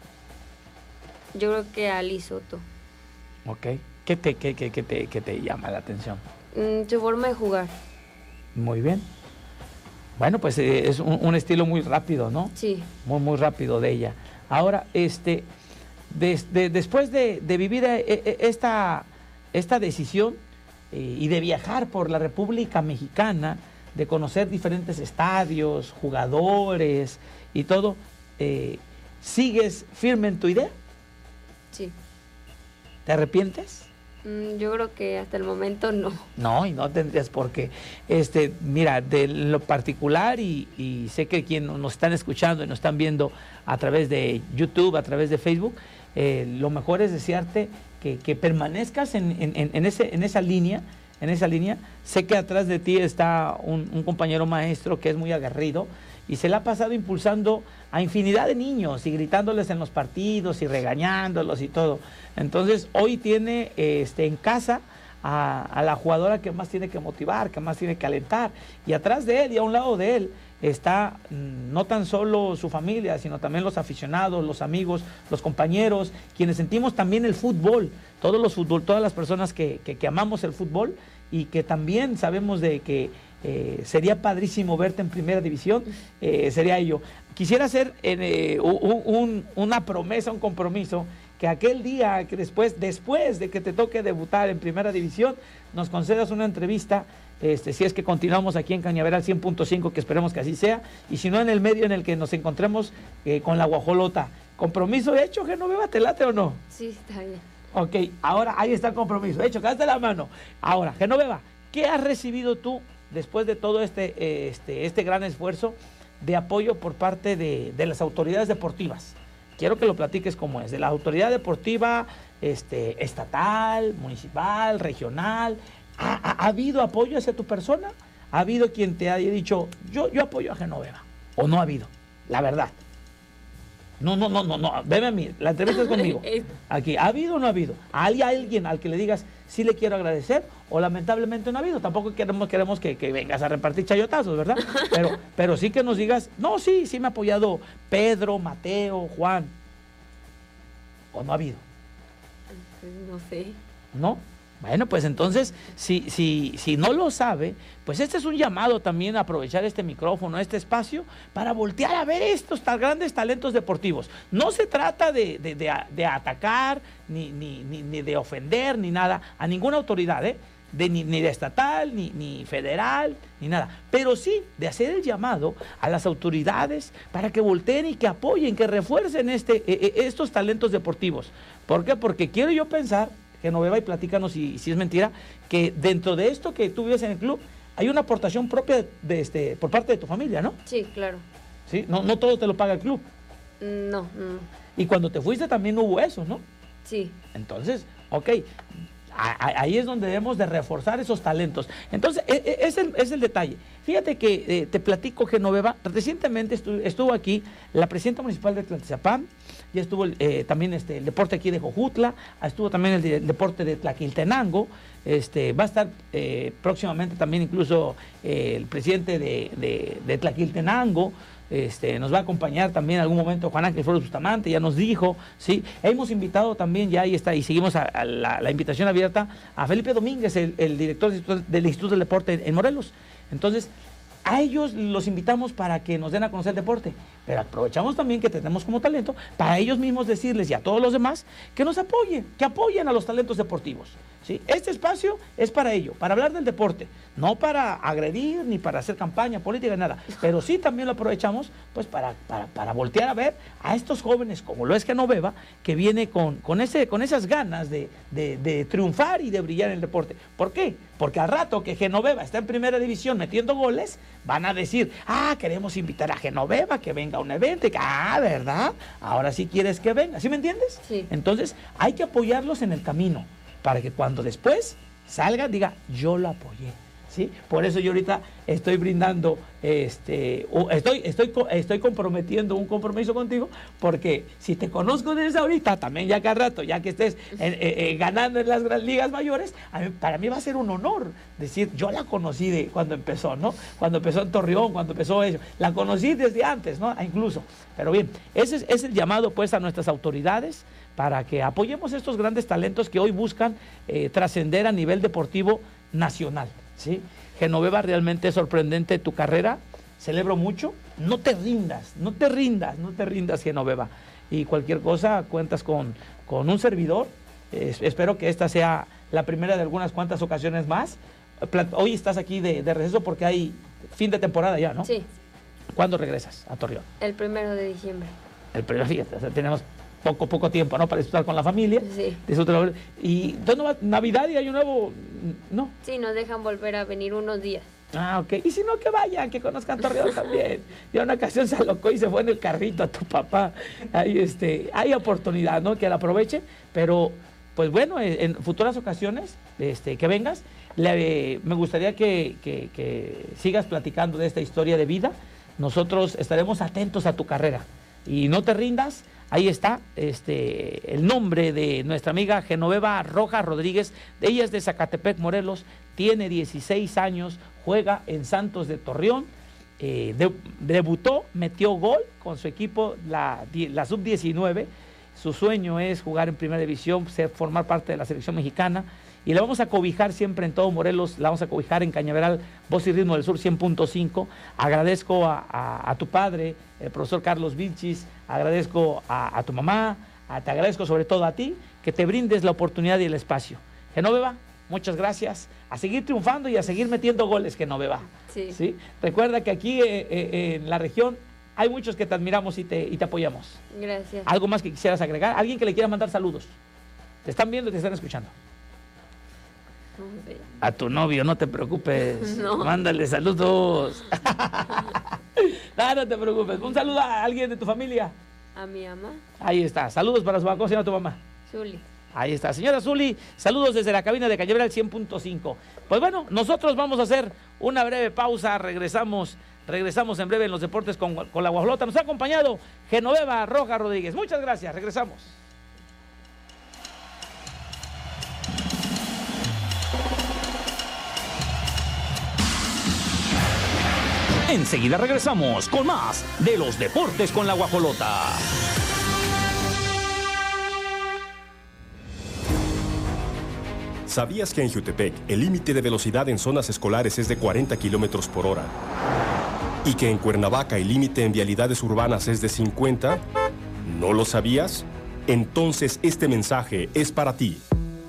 yo creo que a Ali Soto. Ok. ¿Qué te llama la atención? Su forma de jugar. Muy bien. Bueno, pues es un estilo muy rápido, ¿no? Sí. Muy, muy rápido de ella. Ahora, después de vivir esta decisión y de viajar por la República Mexicana, de conocer diferentes estadios, jugadores y todo, ¿sigues firme en tu idea? Sí. ¿Te arrepientes? Yo creo que hasta el momento no. No, y no tendrías por qué. Mira, de lo particular, y sé que quienes nos están escuchando y nos están viendo a través de YouTube, a través de Facebook, lo mejor es desearte que permanezcas en esa línea. Sé que atrás de ti está un compañero maestro que es muy aguerrido y se le ha pasado impulsando a infinidad de niños y gritándoles en los partidos y regañándolos y todo. Entonces hoy tiene en casa a la jugadora que más tiene que motivar, que más tiene que alentar, y atrás de él y a un lado de él está no tan solo su familia, sino también los aficionados, los amigos, los compañeros, quienes sentimos también el fútbol, todas las personas que amamos el fútbol y que también sabemos de que sería padrísimo verte en primera división, sería ello. Quisiera hacer una promesa, un compromiso, que aquel día, que después de que te toque debutar en primera división, nos concedas una entrevista, si es que continuamos aquí en Cañaveral 100.5, que esperemos que así sea, y si no, en el medio en el que nos encontremos con la guajolota. ¿Compromiso hecho, Genoveva? ¿Te late o no? Sí, está bien. Ok, ahora ahí está el compromiso. Hecho, quedaste la mano. Ahora, Genoveva, ¿qué has recibido tú después de todo este gran esfuerzo de apoyo por parte de las autoridades deportivas? Quiero que lo platiques como es, de la autoridad deportiva estatal, municipal, regional. ¿Ha habido apoyo hacia tu persona? ¿Ha habido quien te haya dicho, yo apoyo a Genoveva? ¿O no ha habido? La verdad. No, veme a mí, la entrevista es conmigo. Aquí, ¿ha habido o no ha habido? ¿Hay alguien al que le digas, sí le quiero agradecer, o lamentablemente no ha habido? Tampoco queremos que vengas a repartir chayotazos, ¿verdad? Pero sí que nos digas, no, sí me ha apoyado Pedro, Mateo, Juan. ¿O no ha habido? No sé. ¿No? Bueno, pues entonces, si no lo sabe, pues este es un llamado también a aprovechar este micrófono, este espacio, para voltear a ver estos tan grandes talentos deportivos. No se trata de atacar, ni de ofender, ni nada, a ninguna autoridad, ni de estatal, ni federal, ni nada. Pero sí de hacer el llamado a las autoridades para que volteen y que apoyen, que refuercen estos talentos deportivos. ¿Por qué? Porque quiero yo pensar, Genoveva, y platícanos si es mentira, que dentro de esto que tú vives en el club, hay una aportación propia por parte de tu familia, ¿no? Sí, claro. ¿Sí? No todo te lo paga el club. No. Y cuando te fuiste también hubo eso, ¿no? Sí. Entonces, ok, ahí es donde debemos de reforzar esos talentos. Entonces, es el detalle. Fíjate que te platico, Genoveva, recientemente estuvo aquí la presidenta municipal de Tlaltizapán, ya estuvo también el deporte aquí de Jojutla, estuvo también el deporte de Tlaquiltenango, va a estar próximamente también incluso el presidente de Tlaquiltenango, nos va a acompañar también en algún momento Juan Ángel Flores Bustamante, ya nos dijo, ¿sí? Hemos invitado también ya, y seguimos a la invitación abierta a Felipe Domínguez, el director del Instituto del Deporte en Morelos. Entonces, a ellos los invitamos para que nos den a conocer el deporte, pero aprovechamos también que tenemos como talento para ellos mismos decirles y a todos los demás que nos apoyen, que apoyen a los talentos deportivos, ¿sí? Este espacio es para ello, para hablar del deporte, no para agredir ni para hacer campaña política, nada, pero sí también lo aprovechamos pues para voltear a ver a estos jóvenes, como lo es Genoveva, que viene con esas ganas de triunfar y de brillar en el deporte. ¿Por qué? Porque al rato que Genoveva está en primera división metiendo goles, van a decir, queremos invitar a Genoveva que venga a un evento, y que, ¿verdad? Ahora sí quieres que venga, ¿sí me entiendes? Sí. Entonces, hay que apoyarlos en el camino, para que cuando después salgan, diga, yo lo apoyé, ¿sí? Por eso yo ahorita estoy brindando, estoy comprometiendo un compromiso contigo, porque si te conozco desde ahorita, también ya cada rato, ya que estés ganando en las ligas mayores, para mí va a ser un honor decir, yo la conocí cuando empezó, ¿no? Cuando empezó en Torreón, cuando empezó eso, la conocí desde antes, ¿no? Incluso. Pero bien, ese es el llamado pues a nuestras autoridades, para que apoyemos estos grandes talentos que hoy buscan trascender a nivel deportivo nacional, ¿sí? Genoveva, realmente es sorprendente tu carrera, celebro mucho, no te rindas, Genoveva, y cualquier cosa cuentas con un servidor, espero que esta sea la primera de algunas cuantas ocasiones más. Hoy estás aquí de receso porque hay fin de temporada ya, ¿no? Sí. ¿Cuándo regresas a Torreón? El 1 de diciembre. Fíjate, o sea, tenemos poco tiempo, ¿no? Para disfrutar con la familia. Sí. ¿Y dónde va? ¿Navidad y Año Nuevo? ¿No? Sí, nos dejan volver a venir unos días. Ok. Y si no, que vayan, que conozcan Torreón también. Ya una ocasión se alocó y se fue en el carrito a tu papá. Hay oportunidad, ¿no? Que la aprovechen, pero pues bueno, en futuras ocasiones que vengas, me gustaría que sigas platicando de esta historia de vida. Nosotros estaremos atentos a tu carrera y no te rindas. Ahí está el nombre de nuestra amiga Genoveva Rojas Rodríguez. Ella es de Zacatepec, Morelos, tiene 16 años, juega en Santos de Torreón debutó, metió gol con su equipo, la sub-19. Su sueño es jugar en primera división, formar parte de la selección mexicana, y la vamos a cobijar siempre en todo Morelos, la vamos a cobijar en Cañaveral, Voz y Ritmo del Sur 100.5. Agradezco a tu padre, el profesor Carlos Vilchis, agradezco a tu mamá, te agradezco sobre todo a ti, que te brindes la oportunidad y el espacio. Genoveva, muchas gracias. A seguir triunfando y a seguir metiendo goles, Genoveva. Sí. ¿Sí? Recuerda que aquí en la región hay muchos que te admiramos y te apoyamos. Gracias. ¿Algo más que quisieras agregar? ¿Alguien que le quiera mandar saludos? Te están viendo y te están escuchando. A tu novio, no te preocupes. No. Mándale saludos. No te preocupes. Un saludo a alguien de tu familia. A mi mamá. Ahí está. Saludos para su mamá. ¿Cómo se llama tu mamá? Zuli. Ahí está. Señora Zuli, saludos desde la cabina de Cañaveral 100.5. Pues bueno, nosotros vamos a hacer una breve pausa. Regresamos en breve en los deportes con la Guajolota. Nos ha acompañado Genoveva Rojas Rodríguez. Muchas gracias. Regresamos. Enseguida regresamos con más de los deportes con la Guajolota. ¿Sabías que en Jutepec el límite de velocidad en zonas escolares es de 40 kilómetros por hora? ¿Y que en Cuernavaca el límite en vialidades urbanas es de 50? ¿No lo sabías? Entonces este mensaje es para ti.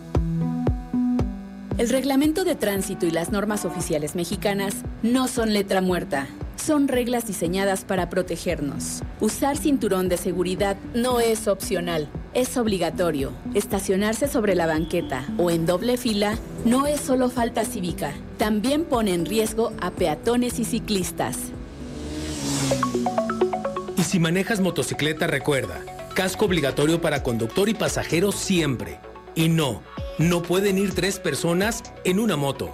El reglamento de tránsito y las normas oficiales mexicanas no son letra muerta. Son reglas diseñadas para protegernos. Usar cinturón de seguridad no es opcional, es obligatorio. Estacionarse sobre la banqueta o en doble fila no es solo falta cívica. También pone en riesgo a peatones y ciclistas. Y si manejas motocicleta, recuerda, casco obligatorio para conductor y pasajero siempre. Y no pueden ir 3 personas en una moto.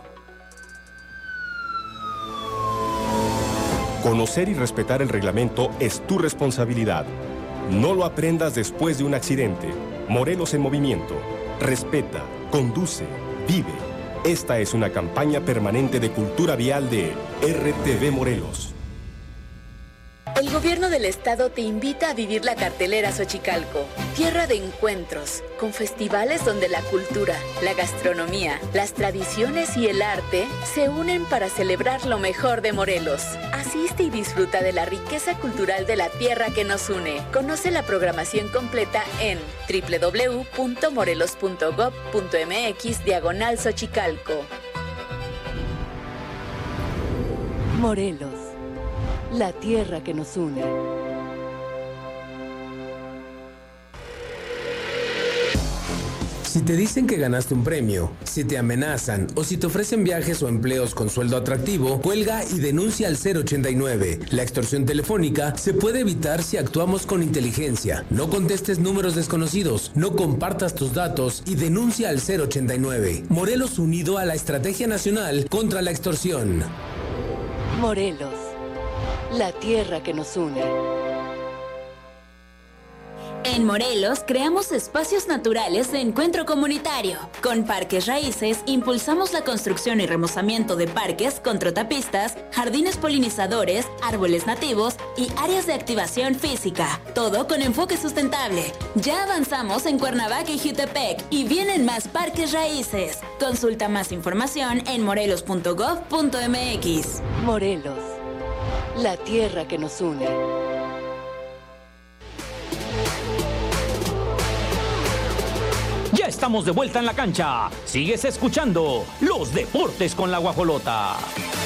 Conocer y respetar el reglamento es tu responsabilidad. No lo aprendas después de un accidente. Morelos en movimiento. Respeta, conduce, vive. Esta es una campaña permanente de cultura vial de RTV Morelos. El gobierno del estado te invita a vivir la cartelera Xochicalco, tierra de encuentros, con festivales donde la cultura, la gastronomía, las tradiciones y el arte se unen para celebrar lo mejor de Morelos. Asiste y disfruta de la riqueza cultural de la tierra que nos une. Conoce la programación completa en www.morelos.gov.mx/Xochicalco. Morelos, la tierra que nos une. Si te dicen que ganaste un premio, si te amenazan o si te ofrecen viajes o empleos con sueldo atractivo, cuelga y denuncia al 089. La extorsión telefónica se puede evitar si actuamos con inteligencia. No contestes números desconocidos, no compartas tus datos y denuncia al 089. Morelos unido a la Estrategia Nacional contra la Extorsión. Morelos, la tierra que nos une. En Morelos creamos espacios naturales de encuentro comunitario. Con Parques Raíces impulsamos la construcción y remozamiento de parques con trotapistas, jardines polinizadores, árboles nativos y áreas de activación física. Todo con enfoque sustentable. Ya avanzamos en Cuernavaca y Jutepec y vienen más Parques Raíces. Consulta más información en morelos.gov.mx. Morelos, la tierra que nos une. Ya estamos de vuelta en la cancha. Sigues escuchando los deportes con la Guajolota.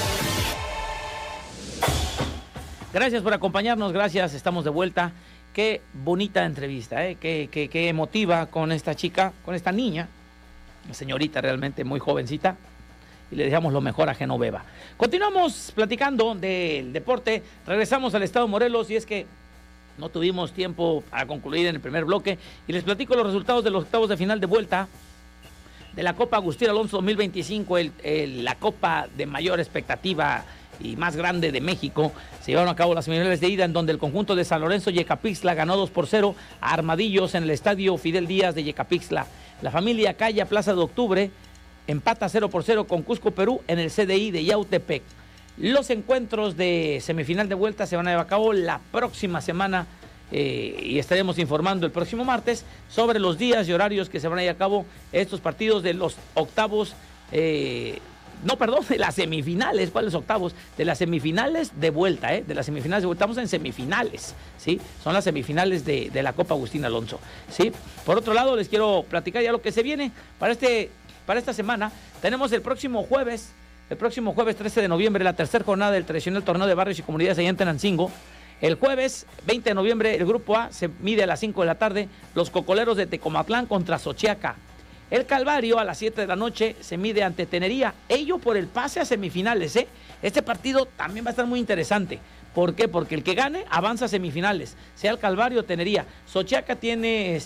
Gracias por acompañarnos, gracias, estamos de vuelta. Qué bonita entrevista, qué emotiva con esta chica, con esta niña, señorita realmente muy jovencita, y le deseamos lo mejor a Genoveva. Continuamos platicando del deporte, regresamos al estado de Morelos, y es que no tuvimos tiempo para concluir en el primer bloque, y les platico los resultados de los octavos de final de vuelta de la Copa Agustín Alonso 2025, la copa de mayor expectativa y más grande de México. Se llevaron a cabo las semifinales de ida, en donde el conjunto de San Lorenzo Yecapixtla ganó 2-0 a Armadillos en el estadio Fidel Díaz de Yecapixtla. La familia Calla Plaza de Octubre empata 0-0 con Cusco Perú en el CDI de Yautepec. Los encuentros de semifinal de vuelta se van a llevar a cabo la próxima semana y estaremos informando el próximo martes sobre los días y horarios que se van a llevar a cabo estos partidos de los octavos, de las semifinales. ¿Cuáles octavos? De las semifinales de vuelta, de las semifinales de vuelta. Estamos en semifinales, ¿sí? Son las semifinales de la Copa Agustín Alonso, ¿sí? Por otro lado, les quiero platicar ya lo que se viene para esta semana. Tenemos el próximo jueves 13 de noviembre, la tercera jornada del tradicional torneo de barrios y comunidades allá en Tenancingo. El jueves 20 de noviembre, el Grupo A se mide a las 5 de la tarde, los Cocoleros de Tecomatlán contra Xochiaca. El Calvario a las 7 de la noche se mide ante Tenería, ello por el pase a semifinales, Este partido también va a estar muy interesante. ¿Por qué? Porque el que gane avanza a semifinales, sea el Calvario o Tenería. Xochiaca tiene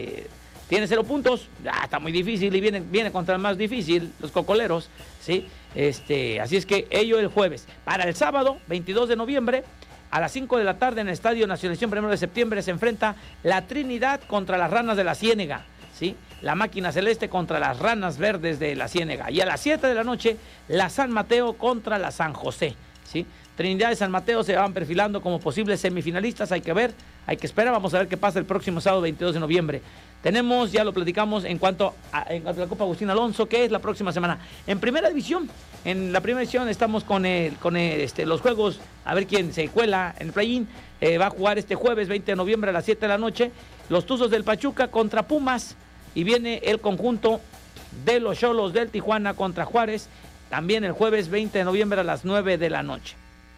0 puntos, está muy difícil y viene contra el más difícil, los Cocoleros, ¿sí? Así es que ello el jueves. Para el sábado, 22 de noviembre, a las 5 de la tarde en el Estadio Nacionalización 1 de septiembre se enfrenta la Trinidad contra las Ranas de la Ciénega, ¿sí? La Máquina Celeste contra las Ranas Verdes de la Ciénega. Y a las 7 de la noche, la San Mateo contra la San José, ¿sí? Trinidad y San Mateo se van perfilando como posibles semifinalistas. Hay que ver, hay que esperar. Vamos a ver qué pasa el próximo sábado 22 de noviembre. Tenemos, ya lo platicamos, en cuanto a la Copa Agustín Alonso, que es la próxima semana. En primera división, estamos con los juegos, a ver quién se cuela en el play-in. Va a jugar este jueves 20 de noviembre a las 7 de la noche, los Tuzos del Pachuca contra Pumas. Y viene el conjunto de los Xolos del Tijuana contra Juárez, también el jueves 20 de noviembre a las 9 de la noche.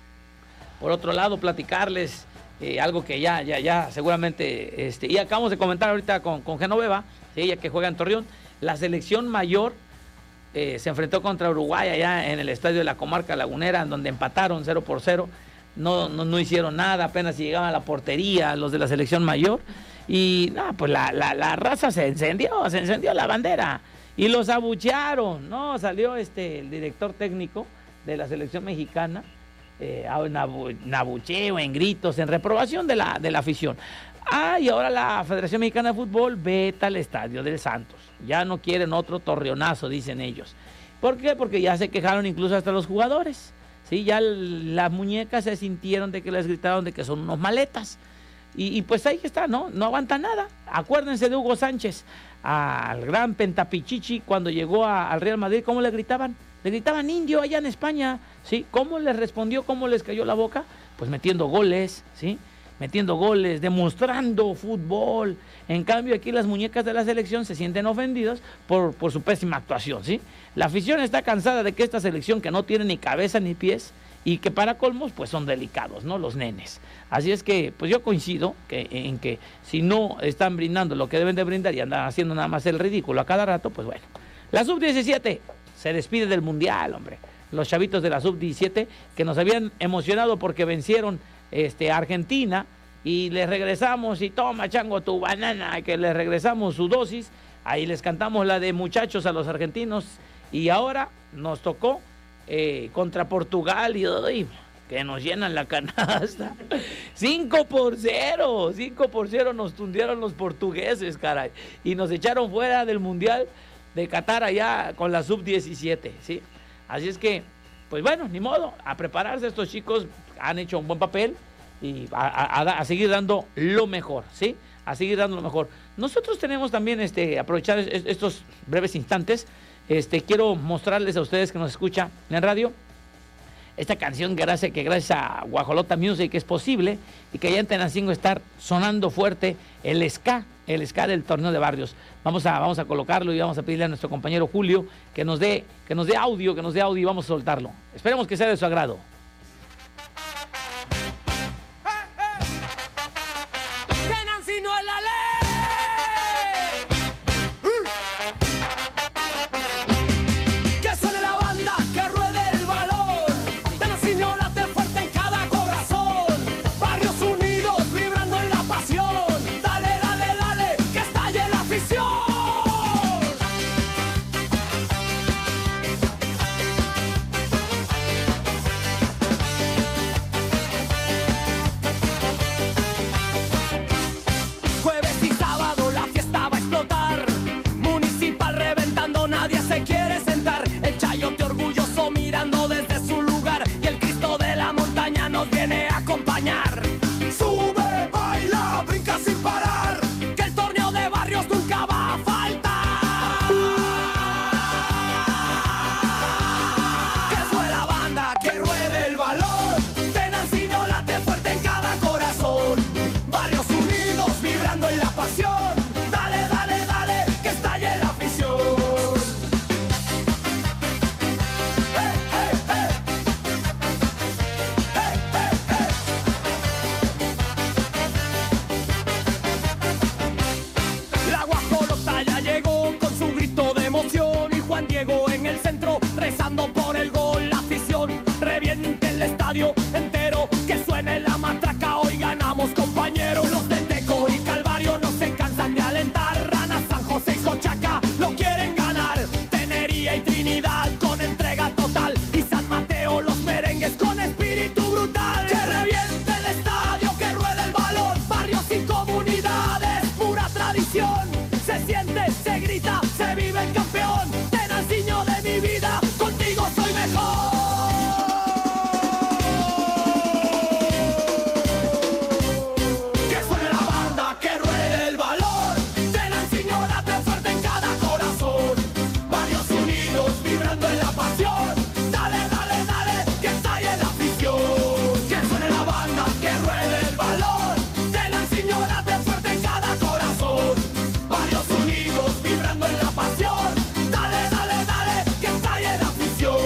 Por otro lado, platicarles algo que ya seguramente, y acabamos de comentar ahorita con Genoveva, ¿sí? Ella que juega en Torreón. La selección mayor se enfrentó contra Uruguay allá en el estadio de la Comarca Lagunera, en donde empataron 0-0. No hicieron nada, apenas llegaban a la portería los de la selección mayor. Y pues la raza se encendió la bandera y los abuchearon, ¿no? Salió el director técnico de la selección mexicana en abucheo, en gritos, en reprobación de la afición. Y ahora la Federación Mexicana de Fútbol veta el Estadio del Santos. Ya no quieren otro torreonazo, dicen ellos. ¿Por qué? Porque ya se quejaron incluso hasta los jugadores. Sí, ya las muñecas se sintieron de que les gritaron de que son unos maletas. Y pues ahí está, no aguanta nada. Acuérdense de Hugo Sánchez, al gran Pentapichichi, cuando llegó al Real Madrid, ¿cómo le gritaban? Le gritaban indio allá en España, ¿sí? ¿Cómo les respondió? ¿Cómo les cayó la boca? Pues metiendo goles, ¿sí? Metiendo goles, demostrando fútbol. En cambio, aquí las muñecas de la selección se sienten ofendidas por su pésima actuación, ¿sí? La afición está cansada de que esta selección, que no tiene ni cabeza ni pies, y que para colmos pues son delicados, ¿no? Los nenes. Así es que pues yo coincido en que si no están brindando lo que deben de brindar y andan haciendo nada más el ridículo a cada rato, pues bueno. La Sub-17 se despide del Mundial, hombre. Los chavitos de la Sub-17 que nos habían emocionado porque vencieron a Argentina, y les regresamos, y toma chango tu banana, que les regresamos su dosis. Ahí les cantamos la de muchachos a los argentinos, y ahora nos tocó contra Portugal, y que nos llenan la canasta. 5-0 nos tundieron los portugueses, caray, y nos echaron fuera del Mundial de Qatar allá con la Sub-17, ¿sí? Así es que, pues bueno, ni modo, a prepararse. Estos chicos han hecho un buen papel y a seguir dando lo mejor, ¿sí? A seguir dando lo mejor. Nosotros tenemos también, aprovechar estos breves instantes. Quiero mostrarles a ustedes que nos escuchan en radio esta canción que gracias a Guajolota Music es posible, y que ya en Tenancingo está sonando fuerte el ska del torneo de barrios. Vamos a colocarlo y vamos a pedirle a nuestro compañero Julio que nos dé audio y vamos a soltarlo. Esperemos que sea de su agrado. gritando por el gol, la afición reviente el estadio entero, que suene la matraca, hoy ganamos compañeros. Los de Teco y Calvario no se cansan de alentar, Rana, San José y Cochaca lo quieren ganar, Tenería y Trinidad con entrega total, y San Mateo los merengues con espíritu brutal. Que reviente el estadio, que ruede el balón, barrios y comunidades, pura tradición, se siente, se grita, se vive el campeón. Tenanciño de mi vida, contigo soy mejor. Que suene la banda, que ruede el balón, Tenanciño late fuerte en cada corazón, varios unidos vibrando en la pasión. Dale, dale, dale, que estalle la afición. Que suene la banda, que ruede el balón, Tenanciño late fuerte en cada corazón, varios unidos vibrando en la pasión. Dale, dale, dale, que estalle la afición.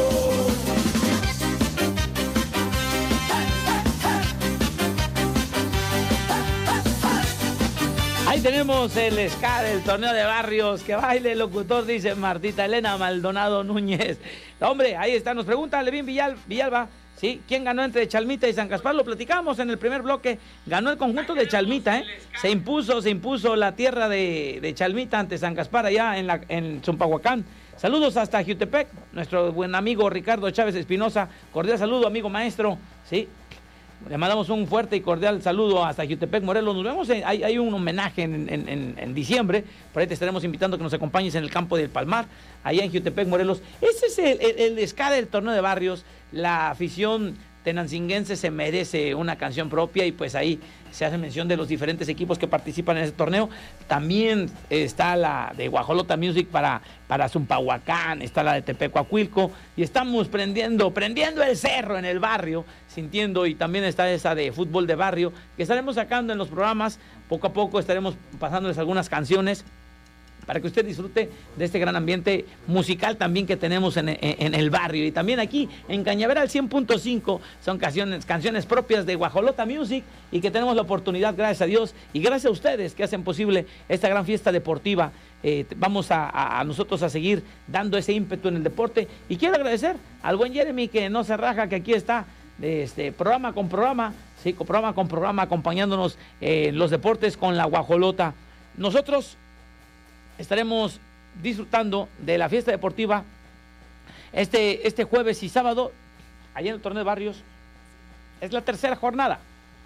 Ahí tenemos el ska del torneo de barrios. Que baile el locutor, dice Martita Elena Maldonado Núñez. Hombre, ahí está, nos pregunta Levín Villalba, ¿sí? ¿Quién ganó entre Chalmita y San Gaspar? Lo platicamos en el primer bloque. Ganó el conjunto de Chalmita, ¿eh? Se impuso la tierra de Chalmita ante San Gaspar allá en Zompahuacán. Saludos hasta Jutepec, nuestro buen amigo Ricardo Chávez Espinosa. Cordial saludo, amigo maestro, ¿sí? Le mandamos un fuerte y cordial saludo hasta Jutepec, Morelos. Nos vemos, hay un homenaje en diciembre. Por ahí te estaremos invitando a que nos acompañes en el campo del Palmar, allá en Jutepec, Morelos. Ese es el ska del torneo de barrios. La afición tenancinguense se merece una canción propia y pues ahí se hace mención de los diferentes equipos que participan en ese torneo. También está la de Guajolota Music para Zompahuacán, está la de Tepecuacuilco y estamos prendiendo el cerro en el barrio, sintiendo, y también está esa de fútbol de barrio que estaremos sacando en los programas. Poco a poco estaremos pasándoles algunas canciones para que usted disfrute de este gran ambiente musical también que tenemos en el barrio. Y también aquí en Cañaveral 100.5 son canciones propias de Guajolota Music y que tenemos la oportunidad, gracias a Dios y gracias a ustedes que hacen posible esta gran fiesta deportiva. Vamos a nosotros a seguir dando ese ímpetu en el deporte. Y quiero agradecer al buen Jeremy que no se raja, que aquí está programa con programa, sí, programa con programa, acompañándonos en los deportes con la Guajolota. Nosotros estaremos disfrutando de la fiesta deportiva este jueves y sábado allá en el torneo de barrios. Es la tercera jornada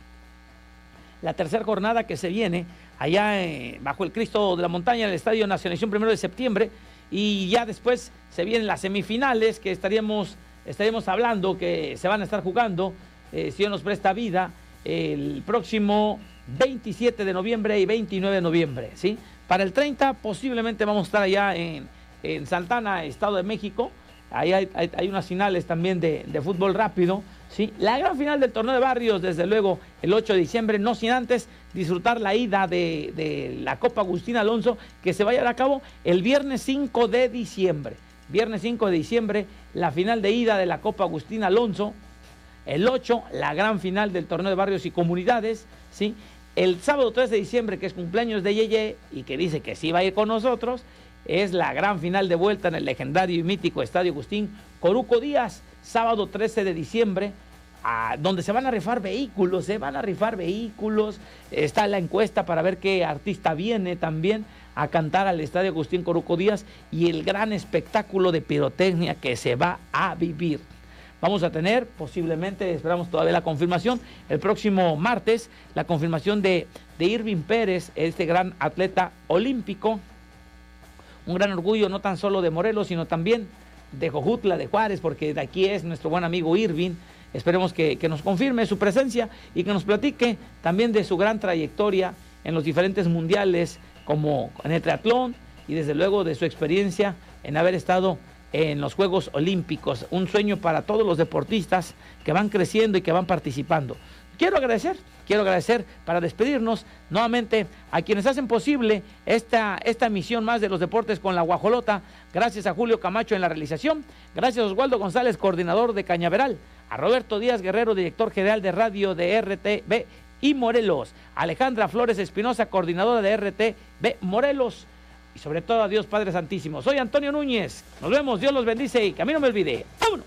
que se viene allá bajo el Cristo de la Montaña en el Estadio Nacionalización 1 de septiembre, y ya después se vienen las semifinales que estaremos hablando, que se van a estar jugando, si Dios nos presta vida, el próximo 27 de noviembre y 29 de noviembre, ¿sí? Para el 30 posiblemente vamos a estar allá en Santana, Estado de México. Ahí hay unas finales también de fútbol rápido, ¿sí? La gran final del torneo de barrios, desde luego, el 8 de diciembre, no sin antes disfrutar la ida de la Copa Agustín Alonso, que se va a llevar a cabo el viernes 5 de diciembre. Viernes 5 de diciembre, la final de ida de la Copa Agustín Alonso. El 8, la gran final del torneo de barrios y comunidades, ¿sí? El sábado 3 de diciembre, que es cumpleaños de Yeye y que dice que sí va a ir con nosotros, es la gran final de vuelta en el legendario y mítico Estadio Agustín Coruco Díaz, sábado 13 de diciembre, donde se van a rifar vehículos, está la encuesta para ver qué artista viene también a cantar al Estadio Agustín Coruco Díaz y el gran espectáculo de pirotecnia que se va a vivir. Vamos a tener, posiblemente, esperamos todavía la confirmación, el próximo martes, la confirmación de Irving Pérez, este gran atleta olímpico, un gran orgullo no tan solo de Morelos, sino también de Jojutla, de Juárez, porque de aquí es nuestro buen amigo Irving. Esperemos que nos confirme su presencia y que nos platique también de su gran trayectoria en los diferentes mundiales, como en el triatlón, y desde luego de su experiencia en haber estado en los Juegos Olímpicos, un sueño para todos los deportistas que van creciendo y que van participando. Quiero agradecer para despedirnos nuevamente a quienes hacen posible esta emisión más de los deportes con la Guajolota. Gracias a Julio Camacho en la realización, gracias a Oswaldo González, coordinador de Cañaveral, a Roberto Díaz Guerrero, director general de radio de RTB y Morelos, a Alejandra Flores Espinosa, coordinadora de RTB Morelos, y sobre todo a Dios Padre Santísimo. Soy Antonio Núñez. Nos vemos, Dios los bendice y que a mí no me olvide. ¡Vámonos!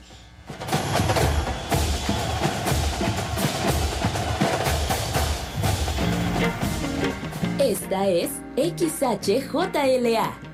Esta es XHJLA